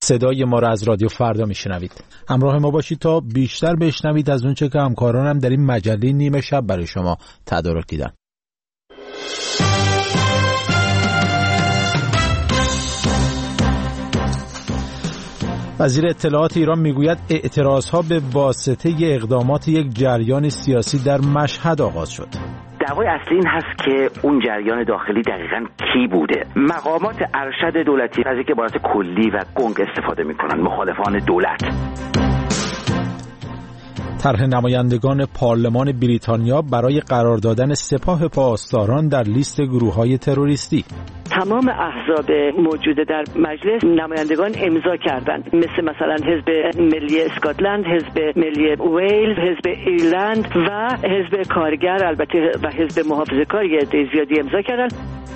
صدای ما را از رادیو فردا میشنوید. همراه ما باشید تا بیشتر بشنوید از اونچه که همکارانم در این مجله نیمه شب برای شما تدارک دیدن. وزیر اطلاعات ایران میگوید اعتراضها به واسطه اقدامات یک جریان سیاسی در مشهد آغاز شد. دعوای اصلی این هست که اون جریان داخلی دقیقاً کی بوده. مقامات ارشد دولتی از اینکه عبارت کلی و گنگ استفاده میکنن، مخالفان دولت. طرح نمایندگان پارلمان بریتانیا برای قرار دادن سپاه پاسداران در لیست گروه‌های تروریستی. تمام احزاب موجوده در مجلس نمایندگان امضا کردند، مثلا حزب ملی اسکاتلند، حزب ملی ویلز، حزب ایرلند و حزب کارگر، البته و حزب محافظه‌کار زیادی امضا کردند.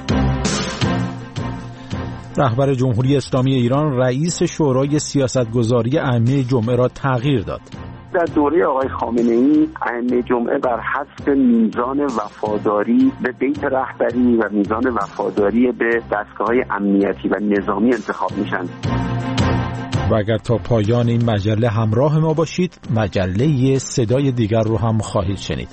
رهبر جمهوری اسلامی ایران رئیس شورای سیاستگذاری ائمه جمعه را تغییر داد. در دوره آقای خامنه‌ای ائمه جمعه بر حسب میزان وفاداری به بیت رهبری و میزان وفاداری به دستگاه‌های امنیتی و نظامی انتخاب میشن. و اگر تا پایان این مجله همراه ما باشید، مجله صدای دیگر رو هم خواهید شنید.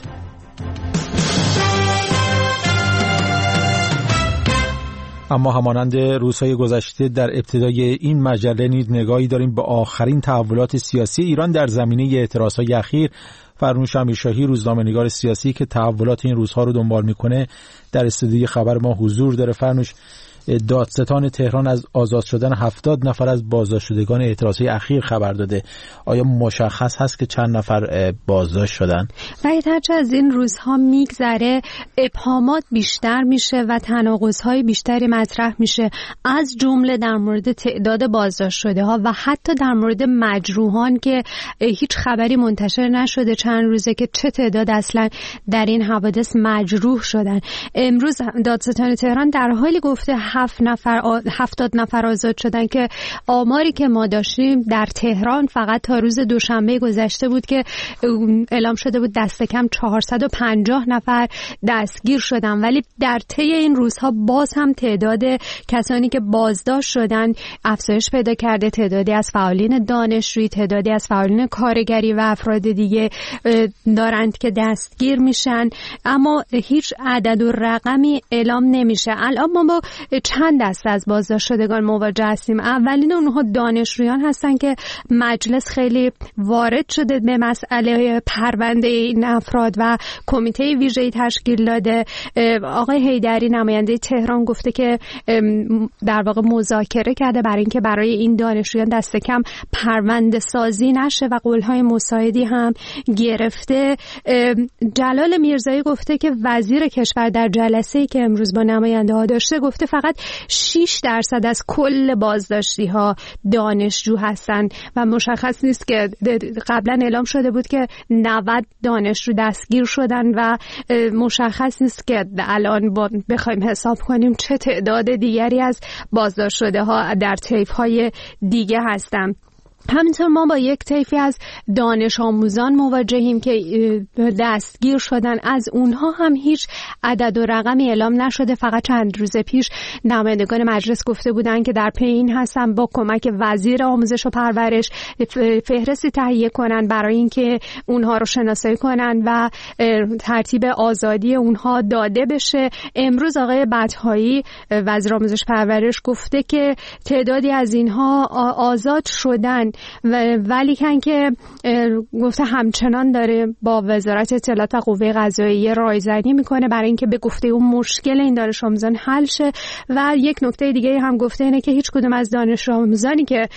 اما همانند روزهای گذشته در ابتدای این مجله نیز نگاهی داریم به آخرین تحولات سیاسی ایران در زمینه اعتراضهای اخیر. فرنوش امیرشاهی، روزنامه‌نگار سیاسی که تحولات این روزها رو دنبال میکنه، در استودیوی خبر ما حضور داره. فرنوش، دادستان تهران از آزاد شدن 70 نفر از بازداشت شدگان اعتراضهای اخیر خبر داده. آیا مشخص هست که چند نفر بازداشت شدن؟ هرچه از این روزها میگذره ابهامات بیشتر میشه و تناقض‌های بیشتری مطرح میشه، از جمله در مورد تعداد بازداشت شده ها و حتی در مورد مجروحان که هیچ خبری منتشر نشده چند روزه که چه تعداد اصلا در این حوادث مجروح شدن. امروز دادستان تهران در حالی گفته 70 نفر آزاد شدن که آماری که ما داشتیم در تهران فقط تا روز دوشنبه گذشته بود که اعلام شده بود دست کم 450 نفر دستگیر شدن، ولی در طی این روزها باز هم تعداد کسانی که بازداشت شدن افزایش پیدا کرده. تعدادی از فعالین دانشجویی، تعدادی از فعالین کارگری و افراد دیگه دارند که دستگیر میشن، اما هیچ عدد و رقمی اعلام نمیشه. الان ما با چند دسته از بازداشت شدگان مواجه هستیم. اولین اونها دانشجویان هستن که مجلس خیلی وارد شده به مسئله پرونده این افراد و کمیته ویژه‌ای تشکیل داده. آقای حیدری نماینده تهران گفته که در واقع مذاکره کرده برای اینکه برای این دانشجویان دست کم پرونده سازی نشه و قول‌های مساعدی هم گرفته. جلال میرزایی گفته که وزیر کشور در جلسه‌ای که امروز با نماینده‌ها داشته گفته فقط 6% از کل بازداشتی ها دانشجو هستن و مشخص نیست که قبلا اعلام شده بود که 90 دانشجو دستگیر شدن و مشخص نیست که الان بخوایم حساب کنیم چه تعداد دیگری از بازداشت شده ها در طیف های دیگه هستن. همینطور ما با یک طیفی از دانش آموزان مواجهیم که دستگیر شدن. از اونها هم هیچ عدد و رقمی اعلام نشده. فقط چند روز پیش نمایندگان مجلس گفته بودن که در پی این هستن با کمک وزیر آموزش و پرورش فهرستی تهیه کنن برای اینکه اونها رو شناسایی کنن و ترتیب آزادی اونها داده بشه. امروز آقای بطحایی وزیر آموزش و پرورش گفته که تعدادی از اینها آزاد شدن، ولی که گفته همچنان داره با وزارت اطلاعات و قوه قضاییه رایزنی میکنه برای اینکه به گفته اون مشکل این دانش آموزان حل شه. و یک نکته دیگه هم گفته اینه که هیچ کدوم از دانش آموزانی که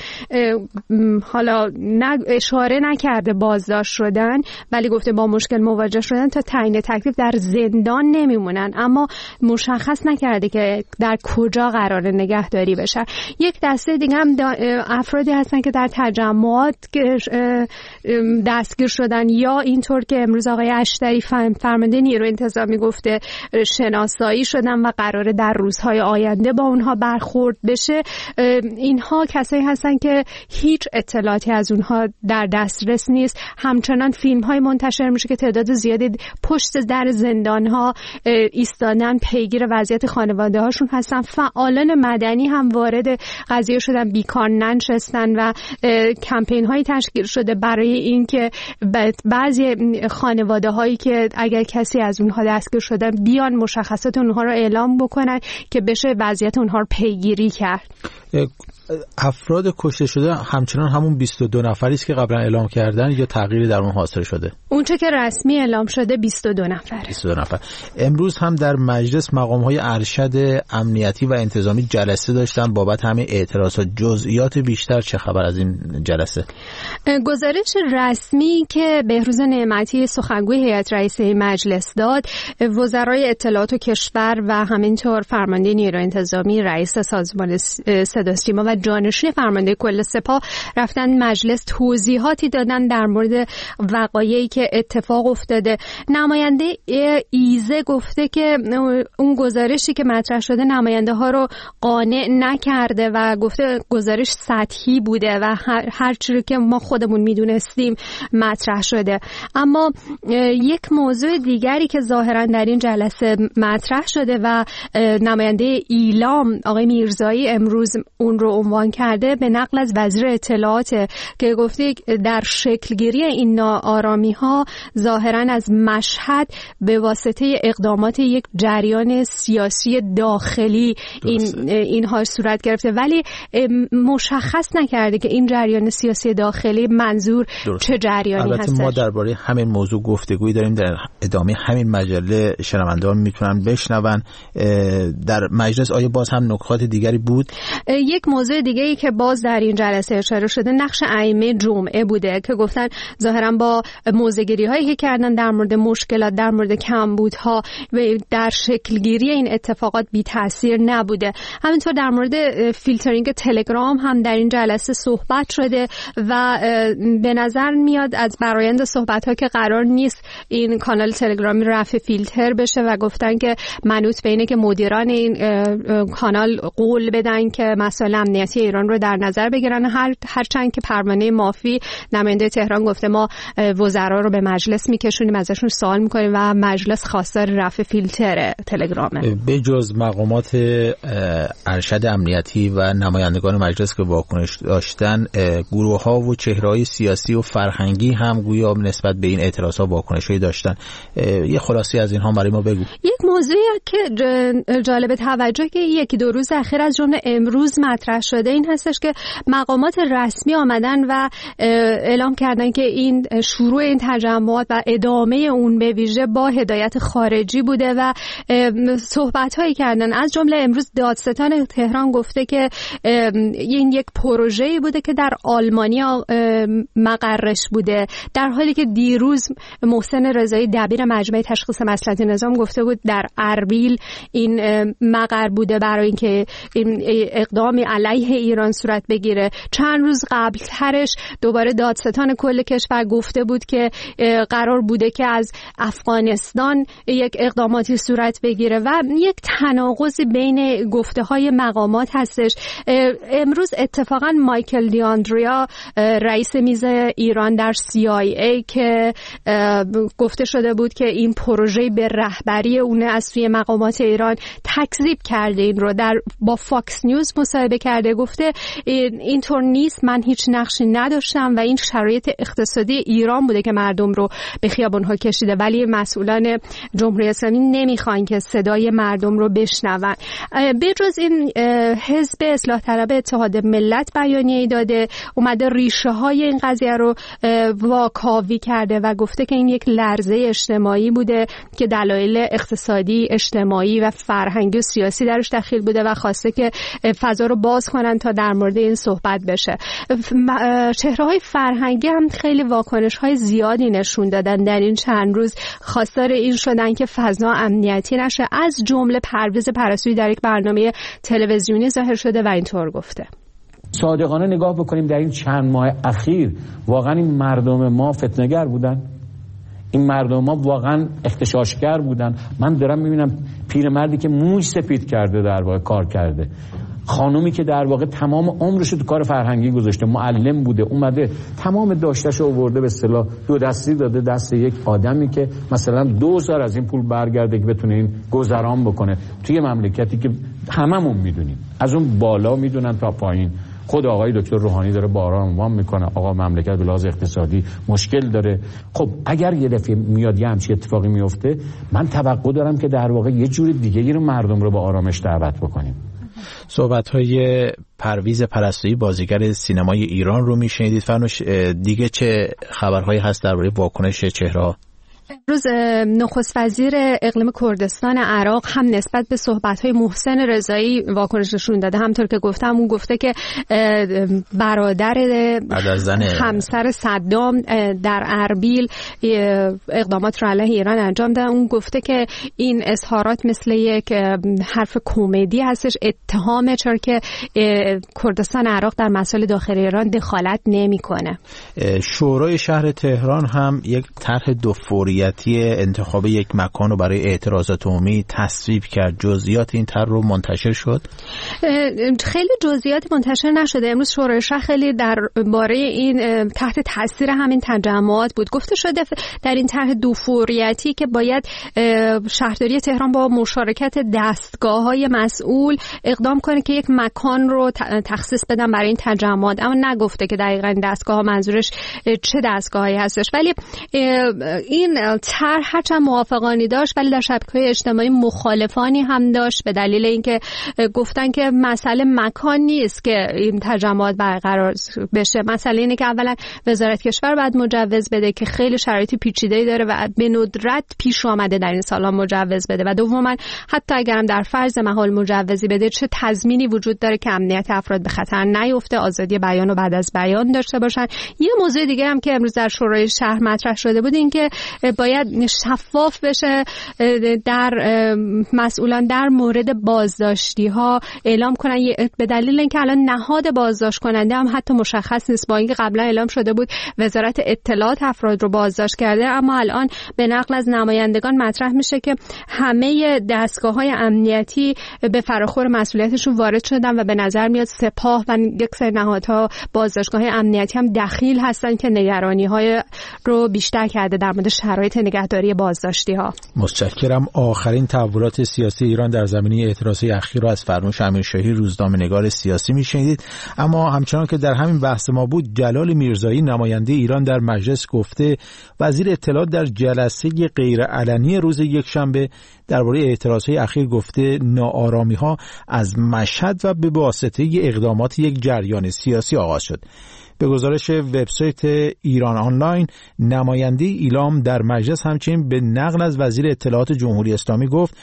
حالا اشاره نکرده بازداشت شدن ولی گفته با مشکل مواجه شدن تا تعیین تکلیف در زندان نمیمونن، اما مشخص نکرده که در کجا قراره نگهداری بشن. یک دسته دیگه هم افرادی هستن که در تجمعات که دستگیر شدن، یا اینطور که امروز آقای اشتری فرمانده نیروی انتظامی گفته شناسایی شدن و قراره در روزهای آینده با اونها برخورد بشه، اینها کسایی هستن که هیچ اطلاعاتی از اونها در دسترس نیست. همچنان فیلم های منتشر میشه که تعداد زیادی پشت در زندان ها ایستادن، پیگیر وضعیت خانواده هاشون هستن. فعالان مدنی هم وارد قضیه شدن، بیکار ننشستن و کمپین هایی تشکیل شده برای اینکه بعضی خانواده هایی که اگر کسی از اونها دستگیر شدن بیان مشخصات اونها رو اعلام بکنن که بشه وضعیت اونها رو پیگیری کرد. افراد کشته شده همچنان همون 22 نفری است که قبلا اعلام کردن یا تغییری در اون حاصل شده؟ اونچه که رسمی اعلام شده 22 نفره. 22 نفر. امروز هم در مجلس مقام‌های ارشد امنیتی و انتظامی جلسه داشتن بابت همین اعتراضات. جزئیات بیشتر چه خبر از این جلسه؟ گزارش رسمی که بهروز نعمتی سخنگوی هیئت رئیسه مجلس داد، وزرای اطلاعات و کشور و همینطور فرمانده نیروی انتظامی، رئیس سازمان صدا و سیما و جانشین فرمانده کل سپاه رفتن مجلس توضیحاتی دادن در مورد وقایعی که اتفاق افتاده. نماینده ایزه گفته که اون گزارشی که مطرح شده نماینده ها رو قانع نکرده و گفته گزارش سطحی بوده و هر چیزی که ما خودمون میدونستیم مطرح شده. اما یک موضوع دیگری که ظاهرا در این جلسه مطرح شده و نماینده ایلام آقای میرزایی امروز اون رو عنوان کرده، به نقل از وزیر اطلاعات که گفته در شکلگیری این ناآرامی ها ظاهرا از مشهد به واسطه اقدامات یک جریان سیاسی داخلی اینها صورت گرفته، ولی مشخص نکرده که این جریان سیاسی داخلی منظور چه جریانی هست. البته ما درباره همین موضوع گفتگویی داریم در ادامه همین مجله، شنوندگان میتونن بشنون. در مجلس آیا باز هم نکات دیگری بود؟ یک موضوع دیگه ای که باز در این جلسه اشاره شده نقش ائمه جمعه بوده که گفتن ظاهرا با موضع‌گیری هایی که کردن در مورد مشکلات، در مورد کمبودها و در شکلگیری این اتفاقات بی تاثیر نبوده. همینطور در مورد فیلترینگ تلگرام هم در این جلسه صحبت شده و به نظر میاد از برآیند صحبت ها که قرار نیست این کانال تلگرامی رفع فیلتر بشه و گفتن که منوط به اینه که مدیران این کانال قول بدن که مسائل امنیتی ایران رو در نظر بگیرن. هرچند که پروانه مافی نماینده تهران گفته ما وزرا رو به مجلس میکشونیم، ازشون سوال میکنیم و مجلس خواستار رفع فیلتر تلگرامه. به جز مقامات ارشد امنیتی و نمایندگان مجلس که واکنش داشتن، گروه ها و چهره‌های سیاسی و فرهنگی هم گویا نسبت به این اعتراضات واکنشی داشتن. یه خلاصی از اینها برای ما بگو. یک موضوعی که جالب توجه که یکی دو روز اخیر از جمله امروز مطرح شده این هستش که مقامات رسمی آمدن و اعلام کردن که این شروع این تجمعات و ادامه اون به ویژه با هدایت خارجی بوده و صحبت‌هایی کردن. از جمله امروز دادستان تهران گفته که این یک پروژه‌ای بوده که در آلمانیا مقرش بوده، در حالی که دیروز محسن رضایی دبیر مجمع تشخیص مصلحت نظام گفته بود در اربیل این مقر بوده برای اینکه این اقدامی علیه ایران صورت بگیره. چند روز قبل ترش دوباره دادستان کل کشور گفته بود که قرار بوده که از افغانستان یک اقداماتی صورت بگیره و یک تناقضی بین گفته های مقامات هستش. امروز اتفاقا مایکل دیاندریا رئیس میز ایران در CIA که گفته شده بود که این پروژه به رهبری اونه از سوی مقامات ایران تکذیب کرده، این رو با فاکس نیوز مصاحبه کرده، گفته اینطور نیست، من هیچ نقشی نداشتم و این شرایط اقتصادی ایران بوده که مردم رو به خیابان‌ها کشیده، ولی مسئولان جمهوری اسلامی نمیخوان که صدای مردم رو بشنون. به جز این حزب اصلاح طلب اتحاد ملت بیانیه‌ای داده، اومده ریشه های این قضیه رو واکاوی کرده و گفته که این یک لرزه اجتماعی بوده که دلایل اقتصادی، اجتماعی و فرهنگی و سیاسی درش دخیل بوده و خواسته که فضا رو باز کنن تا در مورد این صحبت بشه. چهره‌های فرهنگی هم خیلی واکنش‌های زیادی نشون دادن در این چند روز، خواستار این شدن که فضا امنیتی نشه. از جمله پرویز پرستویی در یک برنامه تلویزیونی ظاهر شده و اینطور گفته: صادقانه نگاه بکنیم در این چند ماه اخیر واقعا این مردم ما فتنه‌گر بودن؟ این مردم ما واقعا اغتشاشگر بودن؟ من دارم میبینم پیرمردی که موی سپید کرده در واقع کار کرده، خانومی که در واقع تمام عمرش تو کار فرهنگی گذاشته، معلم بوده، اومده تمام داشته‌شو آورده به اصطلاح دو دستی داده دست یک آدمی که مثلا 2000 از این پول برگرده که بتونه این گذران بکنه توی مملکتی که هممون میدونیم از اون بالا میدونن تا پایین. خود آقای دکتر روحانی داره باران عنوان میکنه آقا مملکت به لحاظ اقتصادی مشکل داره. خب اگر یه دفعه میاد یه همچین اتفاقی میفته، من توقع دارم که در واقع یه جور دیگه رو مردم رو به آرامش دعوت بکنیم. صحبت‌های پرویز پرستویی بازیگر سینمای ایران رو میشنیدید. فرنوش دیگه چه خبرهایی هست درباره واکنش چهره؟ امروز نخست وزیر اقلیم کردستان عراق هم نسبت به صحبت‌های محسن رضایی واکنش نشون داده. همونطور که گفتم اون گفته که برادر همسر صدام در اربیل اقدامات را علیه ایران انجام دادن. اون گفته که این اظهارات مثل یک حرف کمدی هستش، اتهامه، چرا که کردستان عراق در مسائل داخلی ایران دخالت نمی‌کنه. شورای شهر تهران هم یک طرح دو فوریتی انتخاب یک مکان رو برای اعتراضات عمومی تصویب کرد. جزئیات این طرح رو منتشر شد؟ خیلی جزئیات منتشر نشده. امروز شورای شهر خیلی درباره این تحت تاثیر همین تجمعات بود. گفته شده در این طرح دو فوریتی که باید شهرداری تهران با مشارکت دستگاه‌های مسئول اقدام کنه که یک مکان رو تخصیص بدن برای این تجمعات، اما نگفته که دقیقاً این دستگاه‌ها منظورش چه دستگاهی هستش. ولی این طرح هرچند موافقانی داشت ولی در شبکه‌های اجتماعی مخالفانی هم داشت، به دلیل اینکه گفتن که مسئله مکان نیست که این تجمعات برقرار بشه، مسئله اینه که اولا وزارت کشور باید مجوز بده که خیلی شرایط پیچیده‌ای داره و به ندرت پیش اومده در این سال‌ها مجوز بده، و دوما حتی اگرم در فرض محال مجوزی بده چه تضمینی وجود داره که امنیت افراد به خطر نیفته، آزادی بیان و بعد از بیان داشته باشن. یه موضوع دیگه هم که امروز در شورای شهر مطرح شده بود این که باید شفاف بشه در مسئولان در مورد بازداشتی ها اعلام کنن، به دلیل اینکه الان نهاد بازداشت کننده هم حتی مشخص نیست. با اینکه قبلا اعلام شده بود وزارت اطلاعات افراد رو بازداشت کرده، اما الان به نقل از نمایندگان مطرح میشه که همه دستگاه‌های امنیتی به فراخور مسئولیتشون وارد شدن و به نظر میاد سپاه و یک سری نهادها بازداشتگاه امنیتی هم دخیل هستن که نگرانی‌های رو بیشتر کرده در مورد شرایط نگهداری بازداشتی ها. متشکرم. آخرین تحولات سیاسی ایران در زمینه اعتراضات اخیر را از فرنوش امیرشاهی روزنامه‌نگار سیاسی میشنیدید. اما همچنان که در همین بحث ما بود، جلال میرزایی نماینده ایران در مجلس گفته وزیر اطلاعات در جلسه غیر علنی روز یکشنبه درباره اعتراضات اخیر گفته ناآرامی‌ها از مشهد و به واسطه اقدامات یک جریان سیاسی آغاز شد. به گزارش وبسایت ایران آنلاین، نماینده ایلام در مجلس همچنین به نقل از وزیر اطلاعات جمهوری اسلامی گفت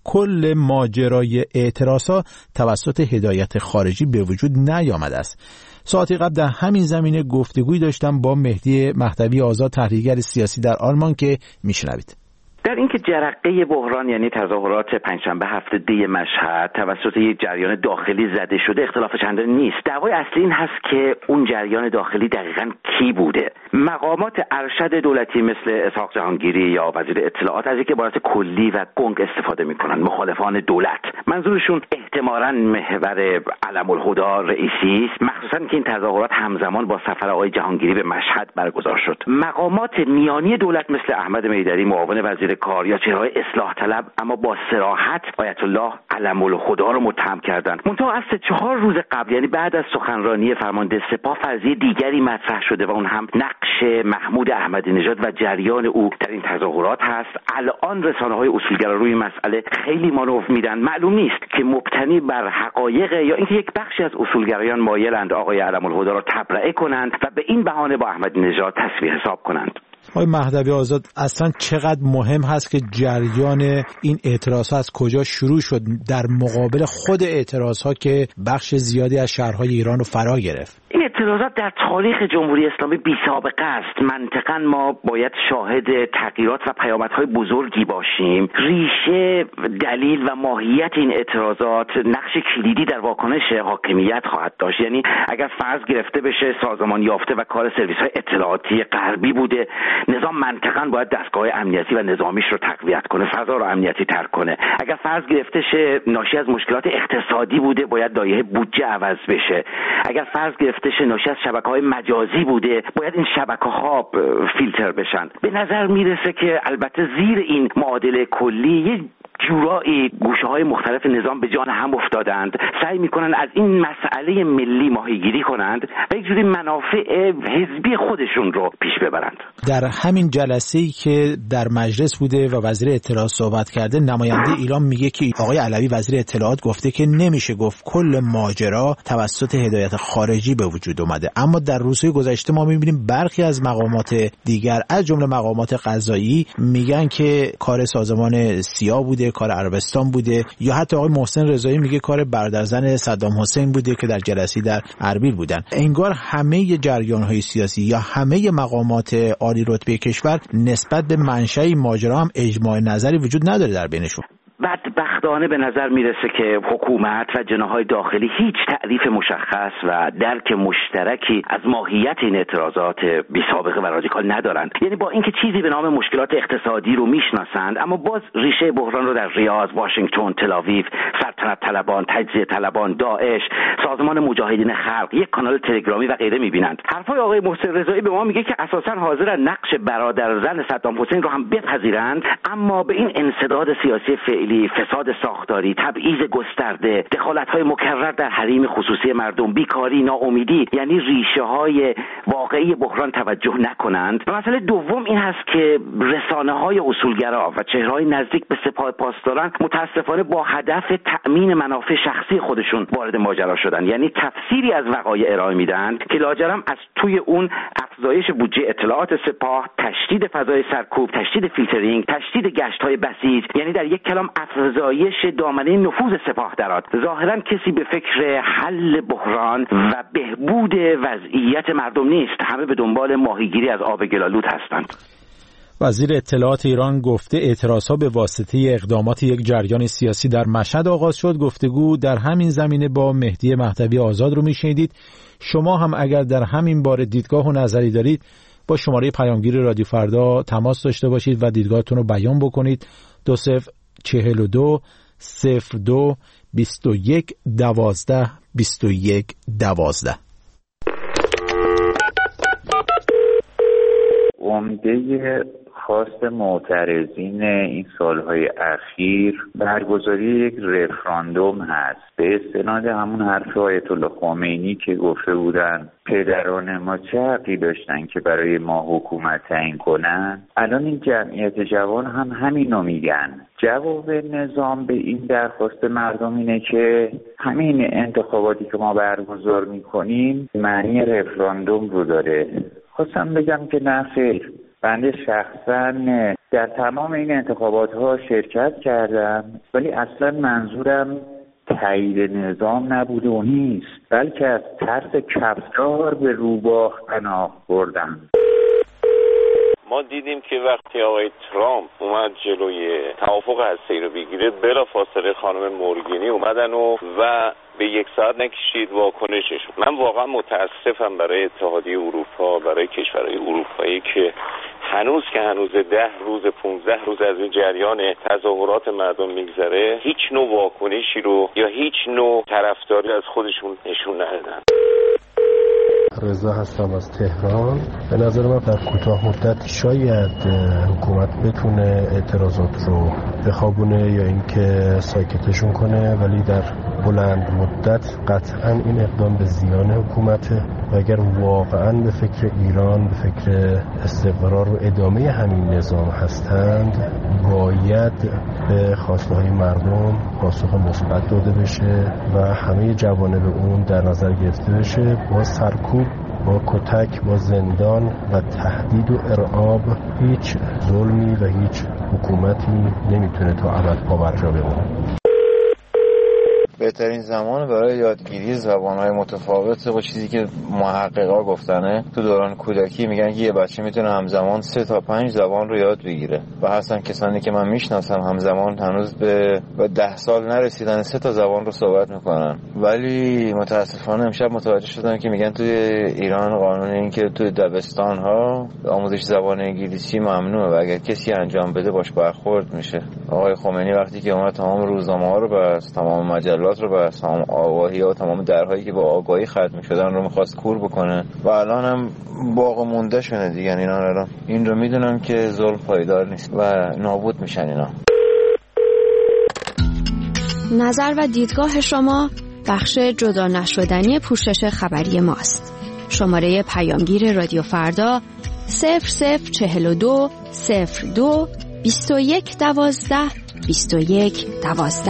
کل ماجرای اعتراضات توسط هدایت خارجی به وجود نیامده است. ساعتی قبل در همین زمینه گفتگوی داشتم با مهدی مهدوی آزاد، تحلیلگر سیاسی در آلمان، که میشنوید. در اینکه جرقه بحران یعنی تظاهرات پنجشنبه هفته دی مشهد توسط یک جریان داخلی زده شده اختلاف چندانی نیست. دعوای اصلی این هست که اون جریان داخلی دقیقاً کی بوده. مقامات ارشد دولتی مثل اسحاق جهانگیری یا وزیر اطلاعات از یک عبارت کلی و گنگ استفاده میکنن. مخالفان دولت، منظورشون احتمالاً محور علم الهدی رئیسی است، مخصوصاً که این تظاهرات همزمان با سفر آقای جهانگیری به مشهد برگزار شد. مقامات میانی دولت مثل احمد میدری معاون وزیر کار یا چهره‌های اصلاح طلب اما با صراحت آیت الله علم الهدی رو متهم کردند. منتها از 4 روز قبل، یعنی بعد از سخنرانی فرمانده سپاه، فرضیه دیگری مطرح شده و اون هم نقش محمود احمدی نژاد و جریان او در این تظاهرات هست. الان رسانه‌های اصولگرا روی مسئله خیلی مانور میدن. معلوم نیست که مبتنی بر حقایق یا اینکه یک بخشی از اصولگرایان مایلند آقای علم الهدی را تبرئه کنند و به این بهانه با احمدی نژاد تسویه حساب کنند. آقای مهدوی آزاد، اصلا چقدر مهم هست که جریان این اعتراضات از کجا شروع شد در مقابل خود اعتراضات که بخش زیادی از شهرهای ایران رو فرا گرفت؟ این این اعتراضات در تاریخ جمهوری اسلامی بی‌سابقه است. منطقاً ما باید شاهد تغییرات و پیامدهای بزرگی باشیم. ریشه، دلیل و ماهیت این اعتراضات نقش کلیدی در واکنش حاکمیت خواهد داشت. یعنی اگر فرض گرفته بشه سازمان یافته و کار سرویس‌های اطلاعاتی غربی بوده، نظام منطقاً باید دستگاه امنیتی و نظامیش رو تقویت کنه، فضا رو امنیتی تر کنه. اگر فرض گرفته شه ناشی از مشکلات اقتصادی بوده، باید لایحه بودجه عوض بشه. اگر فرض گرفته شه ناشی از شبکه‌های مجازی بوده، باید این شبکه‌ها فیلتر بشن. به نظر میرسه که البته زیر این معادله کلی یه جورایی گوشه‌های مختلف نظام به جان هم افتادند، سعی میکنن از این مسئله ملی ماهیگیری کنند و یک جوری منافع حزبی خودشون رو پیش ببرند. در همین جلسه‌ای که در مجلس بوده و وزیر اطلاعات صحبت کرده، نماینده ایران میگه که آقای علوی وزیر اطلاعات گفته که نمیشه گفت کل ماجرا توسط هدایت خارجی به وجود اومده، اما در روزهای گذشته ما میبینیم برخی از مقامات دیگر از جمله مقامات قضایی میگن که کار سازمان سیا بوده، کار عربستان بوده، یا حتی آقای محسن رضایی میگه کار برادرزن صدام حسین بوده که در جلسه در اربیل بودن. انگار همه جریان‌های سیاسی یا همه مقامات عالی رتبه کشور نسبت به منشأ ماجرا هم اجماع نظری وجود نداره در بینشون. بدبختانه به نظر میرسه که حکومت و جناح‌های داخلی هیچ تعریف مشخص و درک مشترکی از ماهیت این اعتراضات بی‌سابقه و رادیکال ندارند. یعنی با اینکه چیزی به نام مشکلات اقتصادی رو میشناسند، اما باز ریشه بحران رو در ریاض، واشنگتن، تل‌آویو، سلطنت طلبان، تجزیه طلبان، داعش، سازمان مجاهدین خلق، یک کانال تلگرامی و غیره میبینند. حرفای آقای محسن رضایی به ما میگه که اساساً حاضرن نقش برادرزن صدام حسین رو هم بپذیرند، اما به این انسداد سیاسی فعلی، فساد ساختاری، تبعیض گسترده، دخالت‌های مکرر در حریم خصوصی مردم، بیکاری، ناامیدی، یعنی ریشه‌های واقعی بحران توجه نکنند. و مسئله دوم این هست که رسانه‌های اصولگرا و چهره‌های نزدیک به سپاه پاسداران متأسفانه با هدف تأمین منافع شخصی خودشون وارد ماجرا شدن. یعنی تفسیری از وقایع ارائه میدن که لاجرم از توی اون افزایش بودجه اطلاعات سپاه، تشدید فضای سرکوب، تشدید فیلترینگ، تشدید گشت‌های بسیج، یعنی در یک کلام افزایش دامنه نفوذ سپاه درآمد. ظاهرا کسی به فکر حل بحران و بهبود وضعیت مردم نیست. همه به دنبال ماهیگیری از آب گلالود هستند. وزیر اطلاعات ایران گفته اعتراضها به واسطه اقدامات یک جریان سیاسی در مشهد آغاز شد. گفتگو در همین زمینه با مهدی مهدوی آزاد رو میشنیدید. شما هم اگر در همین باره دیدگاه و نظری دارید با شماره پیامگیر رادیو فردا تماس داشته باشید و دیدگاهتون رو بیان بکنید. 2042 02 21 12 21 12. عمده خواست معترضین این سالهای اخیر برگزاری یک رفراندوم هست به استناد همون حرف آیت الله خمینی که گفته بودن پدران ما چه حقی داشتن که برای ما حکومت تعیین کنن. الان این جمعیت جوان هم همینو میگن. جواب نظام به این درخواست مردم اینه که همین انتخاباتی که ما برگزار میکنیم معنی رفراندوم رو داره. خواستم بگم که نه خیر، بنده شخصا در تمام این انتخابات ها شرکت کردم، ولی اصلا منظورم تایید نظام نبوده و نیست، بلکه از ترس کفتار به روباه پناه بردم. ما دیدیم که وقتی آقای ترامپ اومد جلوی توافق هسته‌ای رو بگیره، بلافاصله خانم مورگینی اومدن و به یک ساعت نکشید واکنششون. من واقعا متاسفم برای اتحادیه اروپا، برای کشورهای اروپایی که هنوز 10 روز 15 روز از این جریان تظاهرات مردم میگذره، هیچ نوع واکنشی رو یا هیچ نوع طرفداری از خودشون نشون ندادن. رضا هستم از تهران. به نظر من در کوتاه مدت شاید حکومت بتونه اعتراضات رو بخوابونه یا اینکه ساکتشون کنه، ولی در بلند مدت قطعا این اقدام به زیان حکومته و اگر واقعا به فکر ایران، به فکر استقرار و ادامه همین نظام هستند، باید به خواسته های مردم پاسخ مثبت داده بشه و همه جوانب اون در نظر گرفته بشه. با سرکوب، با کتک، با زندان و تهدید و ارعاب هیچ ظلمی و هیچ حکومتی نمیتونه تا ابد پا بر جا بمونه. بهترین زمان برای یادگیری زبان‌های متفاوت با چیزی که محققا گفتنه تو دوران کودکی میگن یه بچه میتونه همزمان 3 تا 5 زبان رو یاد بگیره و هستن کسانی که من میشناسم همزمان هنوز به 10 سال نرسیدن 3 تا زبان رو صحبت میکنن. ولی متاسفانه امشب متوجه شدم که میگن توی ایران قانون این که توی دبستان‌ها آموزش زبان انگلیسی ممنوعه و اگر کسی انجام بده باش برخورد میشه. آقای خمینی وقتی که اومد تمام روزنامه‌ها رو بست، تمام مجلات رو بست، تمام آگاهی‌ها، تمام درهایی که با آگاهی ختم شدن رو می‌خواست کور بکنه و الان هم باقی مونده شونه دیگه. اینا الان این رو میدونم که ظلم پایدار نیست و نابود میشن اینا. نظر و دیدگاه شما بخش جدا نشدنی پوشش خبری ماست. شماره پیامگیر رادیو فردا 0042 02 21 12 21 12.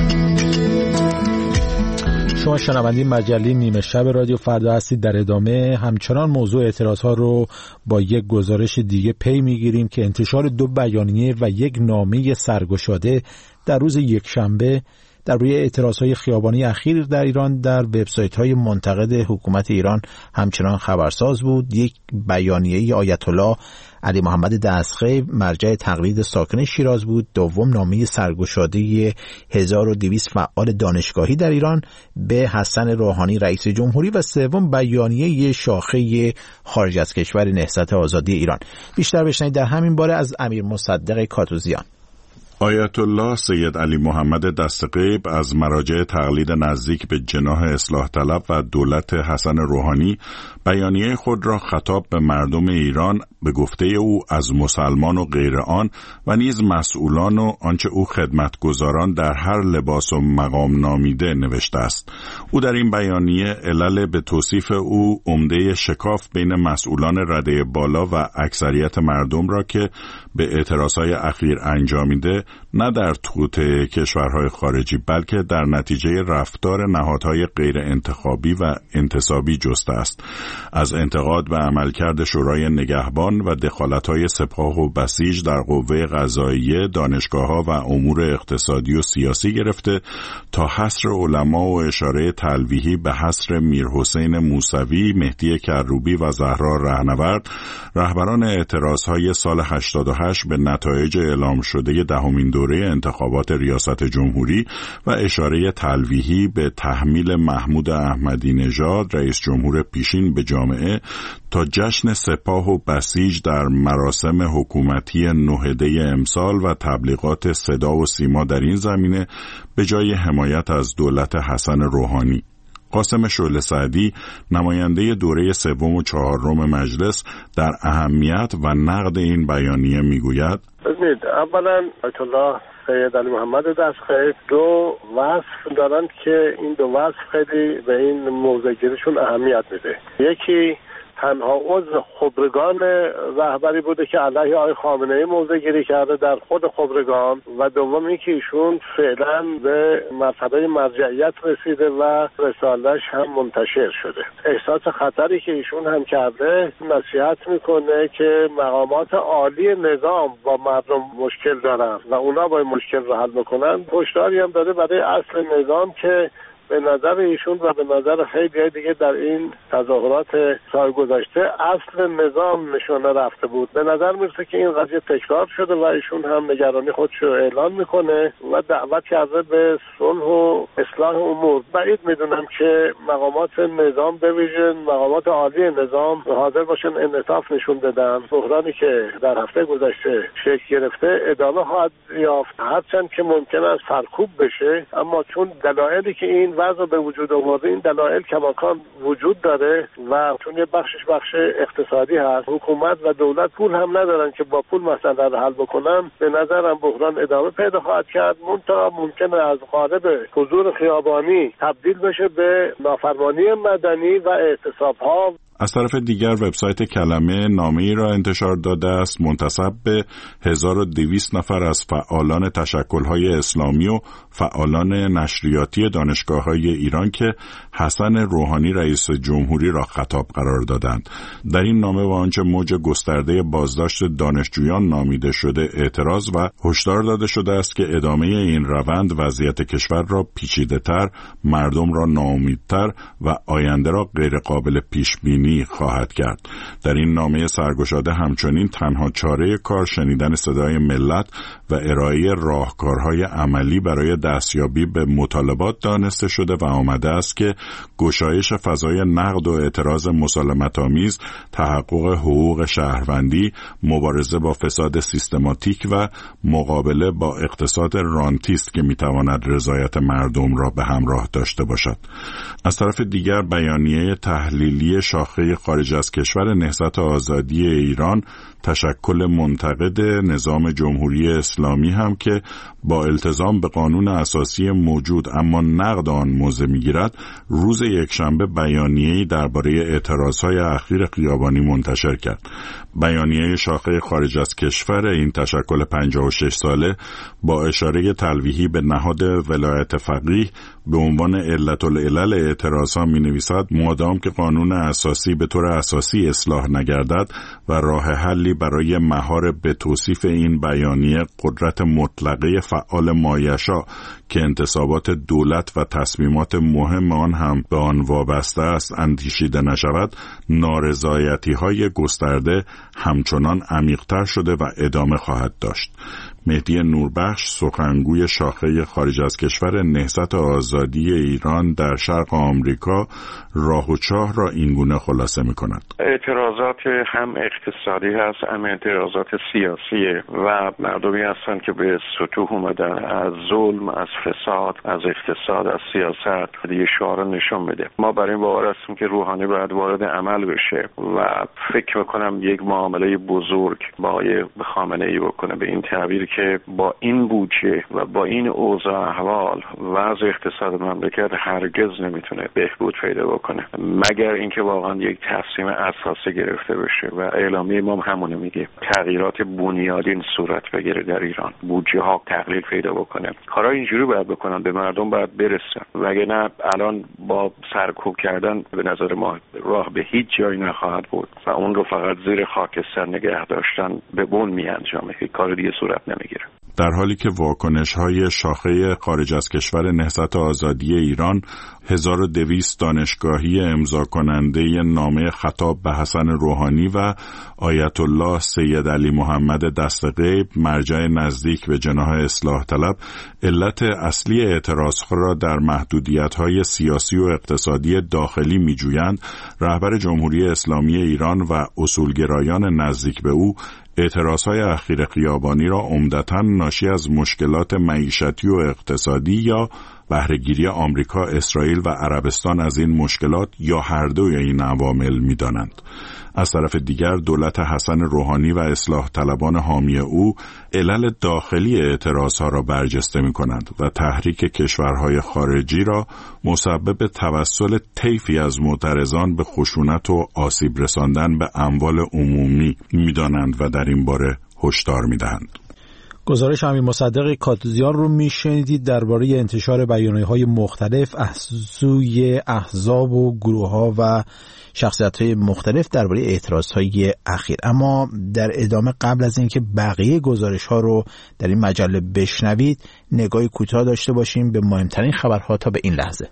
شما شنونده مجله نیمه شب رادیو فردا هستید. در ادامه همچنان موضوع اعتراض‌ها رو با یک گزارش دیگه پی میگیریم که انتشار 2 بیانیه و یک نامه سرگشاده در روز یکشنبه در روی اعتراض‌های خیابانی اخیر در ایران در وبسایت‌های منتقد حکومت ایران همچنان خبرساز بود. یک بیانیه آیت الله علی محمد دستخیل مرجع تقلید ساکن شیراز بود. دوم نامه سرگشاده 1200 فعال دانشگاهی در ایران به حسن روحانی رئیس جمهوری و سوم بیانیه شاخه خارج از کشور نهضت آزادی ایران. بیشتر بشنوید در همین باره از امیر مصدق کاتوزیان. آیت الله سید علی محمد دستغیب از مراجع تقلید نزدیک به جناح اصلاح طلب و دولت حسن روحانی بیانیه خود را خطاب به مردم ایران به گفته او از مسلمان و غیر آن و نیز مسئولان و آنچه او خدمتگزاران در هر لباس و مقام نامیده نوشته است. او در این بیانیه علل به توصیف او عمده شکاف بین مسئولان رده بالا و اکثریت مردم را که به اعتراضهای اخیر انجامیده نه در توط کشورهای خارجی بلکه در نتیجه رفتار نهادهای غیر انتخابی و انتصابی جسته است. از انتقاد به عملکرد شورای نگهبان و دخالت‌های سپاه و بسیج در قوه قضاییه، دانشگاه‌ها و امور اقتصادی و سیاسی گرفته تا حصر علما و اشاره تلویحی به حصر میرحسین موسوی، مهدی کروبی و زهرا رهنورد، رهبران اعتراضهای سال 88 به نتایج اعلام شده دهمین دوره انتخابات ریاست جمهوری و اشاره تلویحی به تحمیل محمود احمدی نژاد رئیس جمهور پیشین به جامعه تا جشن سپاه و بسیج در مراسم حکومتی نهده امسال و تبلیغات صدا و سیما در این زمینه به جای حمایت از دولت حسن روحانی. قاسم شعله سعدی نماینده دوره 3 و 4 مجلس در اهمیت و نقد این بیانیه میگوید: ببینید، اولا آیت الله سید علی محمد دستخیل 2 وصف دارند که این 2 وصف خیلی به این موضع‌گیریشون اهمیت میده. یکی تنها عضو خبرگان رهبری بوده که علیه آقای خامنه‌ای موضع گیری کرده در خود خبرگان و دوم اینکه ایشون فعلا به مرتبه مرجعیت رسیده و رساله‌اش هم منتشر شده. احساس خطری که ایشون هم کرده، نصیحت میکنه که مقامات عالی نظام با مردم مشکل دارن و اونا با این مشکل رو حل بکنن. هشداری هم داره برای اصل نظام که به نظر ایشون و به نظر خیلی دیگه در این تظاهرات سال گذشته اصل نظام نشانه رفته بود. به نظر میرسه که این قضیه تکرار شده و ایشون هم نگرانی خودشو اعلان میکنه و دعوت کرده به صلح و اصلاح امور. بعید میدونم که مقامات نظام به ویژه مقامات عالی نظام حاضر باشن انعطاف نشون بدن. بحرانی که در هفته گذشته شکل گرفته ادامه خواهد یافت، هرچند که ممکن است سرکوب بشه، اما چون دلایلی که این وضع به وجود آورده، این دلایل کماکان وجود داره و چون یه بخش اقتصادی هست، حکومت و دولت پول هم ندارن که با پول مسئله رو حل بکنن، به نظرم بحران ادامه پیدا خواهد کرد. منتها ممکنه از قالب حضور خیابانی تبدیل بشه به نافرمانی مدنی و اعتصاب‌ها. از طرف دیگر وبسایت کلمه نامه‌ای را انتشار داده است منتسب به 1200 نفر از فعالان تشکل‌های اسلامی و فعالان نشریاتی دانشگاه‌های دانشگاه‌های ایران که حسن روحانی رئیس جمهوری را خطاب قرار دادند. در این نامه و آنچه موج گسترده بازداشت دانشجویان نامیده شده اعتراض و هشدار داده شده است که ادامه این روند وضعیت کشور را پیچیده‌تر، مردم را ناامیدتر و آینده را غیرقابل پیشبینی خواهد کرد. در این نامه سرگشاده همچنین تنها چاره کار شنیدن صدای ملت و ارائه راهکارهای عملی برای دستیابی به مطالبات دانسته شده و آمده است که گشایش فضای نقد و اعتراض مسالمت‌آمیز، تحقق حقوق شهروندی، مبارزه با فساد سیستماتیک و مقابله با اقتصاد رانتی است که میتواند رضایت مردم را به همراه داشته باشد. از طرف دیگر بیانیه تحلیلی شاخه خارج از کشور نهضت آزادی ایران تشکل منتقد نظام جمهوری اسلامی هم که با التزام به قانون اساسی موجود اما نقد آن موضع میگیرد، روز یکشنبه بیانیه‌ای درباره اعتراضهای اخیر خیابانی منتشر کرد. بیانیه شاخه خارج از کشور این تشکل 56 ساله با اشاره تلویحی به نهاد ولایت فقیه به عنوان علت العلل اعتراضها می‌نویسد مادام که قانون اساسی به طور اساسی اصلاح نگردد و راه حلی برای مهار به توصیف این بیانیه قدرت مطلقه فعال مایشا که انتصابات دولت و تصمیمات مهم آن هم به آن وابسته است اندیشیده نشود، نارضایتی‌های گسترده همچنان عمیق‌تر شده و ادامه خواهد داشت. مهدی نوربخش، سخنگوی شاخه خارج از کشور نهضت آزادی ایران در شرق آمریکا، راه و چاه را اینگونه خلاصه می‌کند. اعتراضات هم اقتصادی هست، هم اعتراضات سیاسیه و مردمی هستن که به سطوح اومدن از ظلم، از فساد، از اقتصاد، از سیاست دیگه شعار نشون بده. ما برای این باور هستیم که روحانی باید وارد عمل بشه و فکر می‌کنم یک معامله بزرگ با خامنه‌ای بکنه به این تعبیر که با این بودجه و با این اوضاع احوال وضع اقتصاد مملکت هرگز نمیتونه بهبود پیدا بکنه مگر اینکه واقعا یک تصمیم اساسی گرفته بشه و اعلامیه ما همونه میگه تغییرات بنیادین صورت بگیره در ایران، بودجه ها تقلیل پیدا بکنه. کارا اینجوری باید بکنن، به مردم باید برسن، وگرنه الان با سرکوب کردن به نظر ما راه به هیچ جایی نخواهد بود و اون رو فقط زیر خاکستر نگه داشتن به بن میانجامه، هیچ کار دیگه صورت نمیگیره. در حالی که واکنش‌های شاخه خارج از کشور نهضت آزادی ایران 1200 دانشگاهی امضا کننده نامه خطاب به حسن روحانی و آیت الله سید علی محمد دستغیب مرجع نزدیک به جناح اصلاح طلب علت اصلی اعتراضها را در محدودیت‌های سیاسی و اقتصادی داخلی می‌جویند، رهبر جمهوری اسلامی ایران و اصولگرایان نزدیک به او اعتراضهای اخیر خیابانی را عمدتاً ناشی از مشکلات معیشتی و اقتصادی یا بهره‌گیری آمریکا، اسرائیل و عربستان از این مشکلات یا هر دوی این عوامل می‌دانند. از طرف دیگر دولت حسن روحانی و اصلاح طلبان حامی او علل داخلی اعتراضها را برجسته می‌کنند و تحریک کشورهای خارجی را مسبب توسل طیفی از معترضان به خشونت و آسیب رساندن به اموال عمومی می‌دانند و در این باره هشدار می‌دهند. گزارش امیر مصدق کاتوزیان رو میشنیدید درباره انتشار بیانیه‌های مختلف از سوی احزاب و گروه‌ها و شخصیت‌های مختلف درباره اعتراض‌های اخیر. اما در ادامه قبل از اینکه بقیه گزارش‌ها رو در این مجله بشنوید، نگاهی کوتاه داشته باشیم به مهمترین خبرها تا به این لحظه.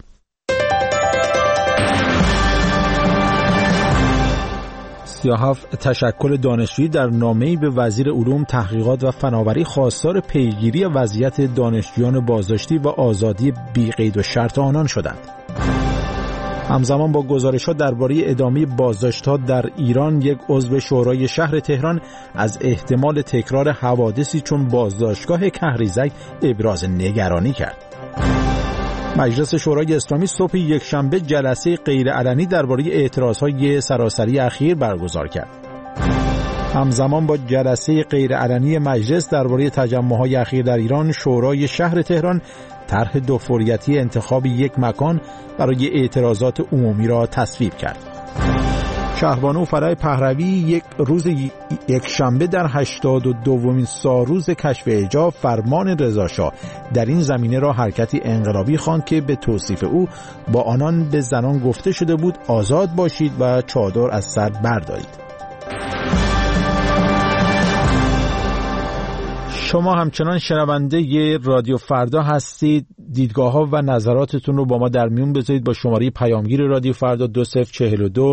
37 تشکل دانشجویی در نامه‌ای به وزیر علوم، تحقیقات و فناوری خواستار پیگیری وضعیت دانشجویان بازداشتی و آزادی بی قید و شرط آنان شدند. همزمان با گزارش‌ها درباره ادامه بازداشت‌ها در ایران، یک عضو شورای شهر تهران از احتمال تکرار حوادثی چون بازداشتگاه کهریزک ابراز نگرانی کرد. مجلس شورای اسلامی صبح یکشنبه جلسه غیرعلنی درباره اعتراضهای سراسری اخیر برگزار کرد. همزمان با جلسه غیرعلنی مجلس درباره تجمع‌های اخیر در ایران، شورای شهر تهران طرح دوفوریتی انتخاب یک مکان برای اعتراضات عمومی را تصویب کرد. شهربانو فرح پهلوی روز یکشنبه در 82مین سالروز کشف حجاب فرمان رضاشاه در این زمینه را حرکتی انقلابی خواند که به توصیف او با آنان به زنان گفته شده بود آزاد باشید و چادر از سر بردارید. شما همچنان شنونده ی رادیو فردا هستید. دیدگاه ها و نظراتتون رو با ما در میون بذارید با شماره پیامگیر رادیو فردا 2042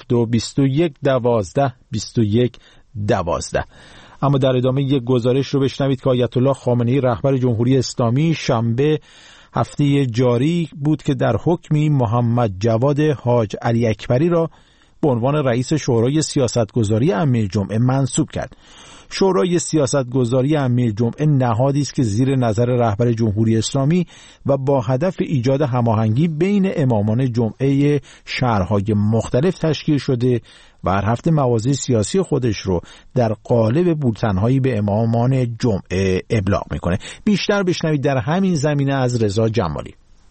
0221 12 21 12. اما در ادامه یک گزارش رو بشنوید که آیت الله خامنه‌ای رهبر جمهوری اسلامی شنبه هفته جاری بود که در حکمی محمد جواد حاج علی اکبری را به عنوان رئیس شورای سیاستگذاری عامه جمعه منصوب کرد. شورای سیاستگذاری عامه جمعه نهادی است که زیر نظر رهبر جمهوری اسلامی و با هدف ایجاد هماهنگی بین امامان جمعه شهرهای مختلف تشکیل شده و هر هفته مواضع سیاسی خودش رو در قالب بولتن‌هایی به امامان جمعه ابلاغ میکنه. بیشتر بشنوید در همین زمینه از رضا جمالی.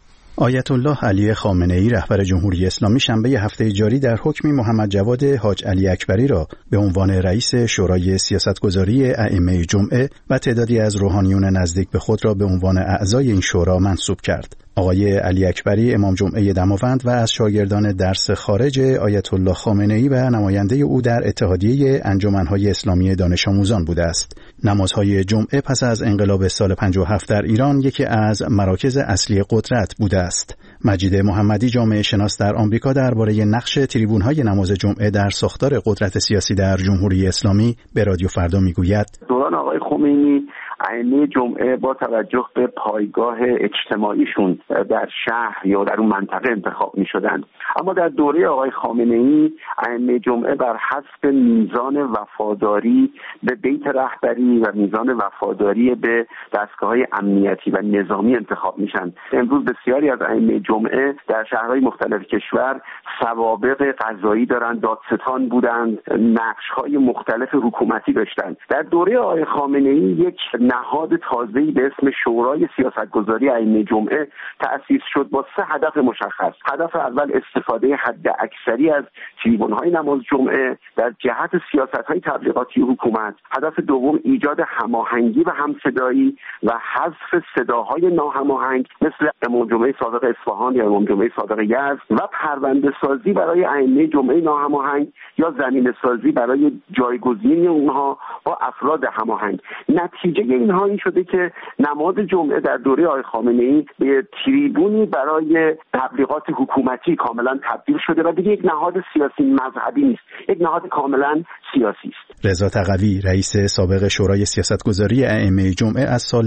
آیت الله علی خامنه‌ای رهبر جمهوری اسلامی شنبه هفته جاری در حکمی محمد جواد حاج علی اکبری را به عنوان رئیس شورای سیاستگذاری ائمه جمعه و تعدادی از روحانیون نزدیک به خود را به عنوان اعضای این شورا منصوب کرد. آقای علی اکبری امام جمعه دماوند و از شاگردان درس خارج آیت الله خامنه‌ای و نماینده او در اتحادیه انجمن‌های اسلامی دانش آموزان بوده است. نمازهای جمعه پس از انقلاب سال 57 در ایران یکی از مراکز اصلی قدرت بوده است. مجید محمدی جامعه شناس در آمریکا درباره نقش تریبون‌های نماز جمعه در ساختار قدرت سیاسی در جمهوری اسلامی به رادیو فردا میگوید: دوران آقای خمینی ائمه جمعه با توجه به پایگاه اجتماعیشون در شهر یا در اون منطقه انتخاب می شدن، اما در دوره آقای خامنه‌ای ائمه جمعه بر حسب میزان وفاداری به بیت رهبری و میزان وفاداری به دستگاه‌های امنیتی و نظامی انتخاب میشن. امروز بسیاری از ائمه جمعه در شهرهای مختلف کشور سوابق قضایی دارند، دادستان بودند، نقش‌های مختلف حکومتی داشتند. در دوره آقای خامنه‌ای یک نهاد تازه‌ای به اسم شورای سیاستگذاری ائمه جمعه تأسیس شد با 3 هدف مشخص. هدف اول استفاده حد اکثری از تریبون‌های نماز جمعه در جهت سیاست‌های تبلیغاتی حکومت. هدف دوم ایجاد هماهنگی و همصدایی و حذف صداهای ناهماهنگ مثل امام جمعه صادق اصفهان یا امام جمعه صادق یزد و پرونده سازی برای ائمه جمعه ناهماهنگ یا زمینه سازی برای جایگزینی اونها با افراد هماهنگ. نتیجه اینها این شده که نماز جمعه در دوره آقای خامنه‌ای به تریبونی برای تبلیغات حکومتی کاملا تبدیل شده و دیگه یک نهاد سیاسی مذهبی نیست، یک نهاد کاملا سیاسی است. رضا تقوی رئیس سابق شورای سیاستگذاری ائمه جمعه از سال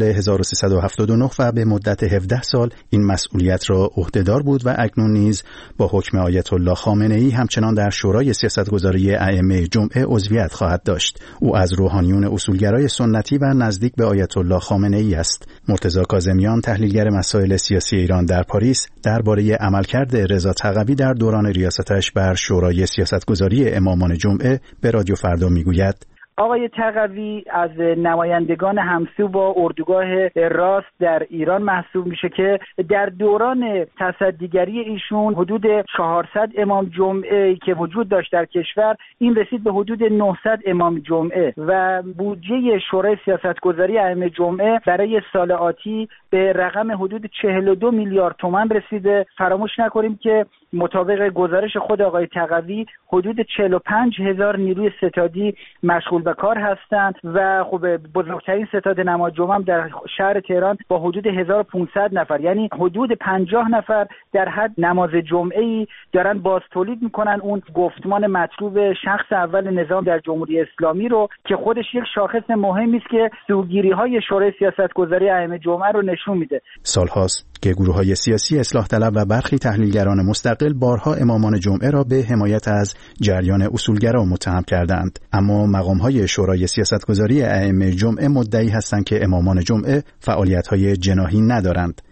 1379 و به مدت 17 سال این مسئولیت را عهدهدار بود و اکنون نیز با حکم آیت الله خامنه‌ای همچنان در شورای سیاستگذاری ائمه جمعه عضویت خواهد داشت. او از روحانیون اصولگرای سنتی و نزدیک به آیت الله خامنه‌ای است. مرتضی کاظمیان تحلیلگر مسائل سیاسی ایران در پاریس درباره عملکرد رضا تقوی در دوران ریاستش بر شورای سیاستگذاری امامان جمعه به رادیو فردا میگوید: آقای تقوی از نمایندگان همسو با اردوگاه راست در ایران محسوب میشه که در دوران تصدیگری ایشون حدود 400 امام جمعه که وجود داشت در کشور این رسید به حدود 900 امام جمعه و بودجه شورای سیاستگذاری ائمه جمعه برای سال آتی به رقم حدود 42 میلیارد تومان رسیده. فراموش نکنیم که مطابق گزارش خود آقای تقوی حدود 45,000 نیروی ستادی مشغول به کار هستند و خب بزرگترین ستاد نماز جمعه هم در شهر تهران با حدود 1500 نفر، یعنی حدود 50 نفر در حد نماز جمعه‌ای دارن باز تولید میکنن اون گفتمان مطلوب شخص اول نظام در جمهوری اسلامی رو که خودش یک شاخص مهمی است که سوگیری‌های شورای سیاستگذاری ائمه جمعه رو نشون میده. سالهاست که گروه‌های سیاسی اصلاح طلب و برخی تحلیلگران مستقل بارها امامان جمعه را به حمایت از جریان اصولگرا متهم کردند، اما مقام‌های شورای سیاستگذاری ائمه جمعه مدعی هستند که امامان جمعه فعالیت‌های جناحی ندارند.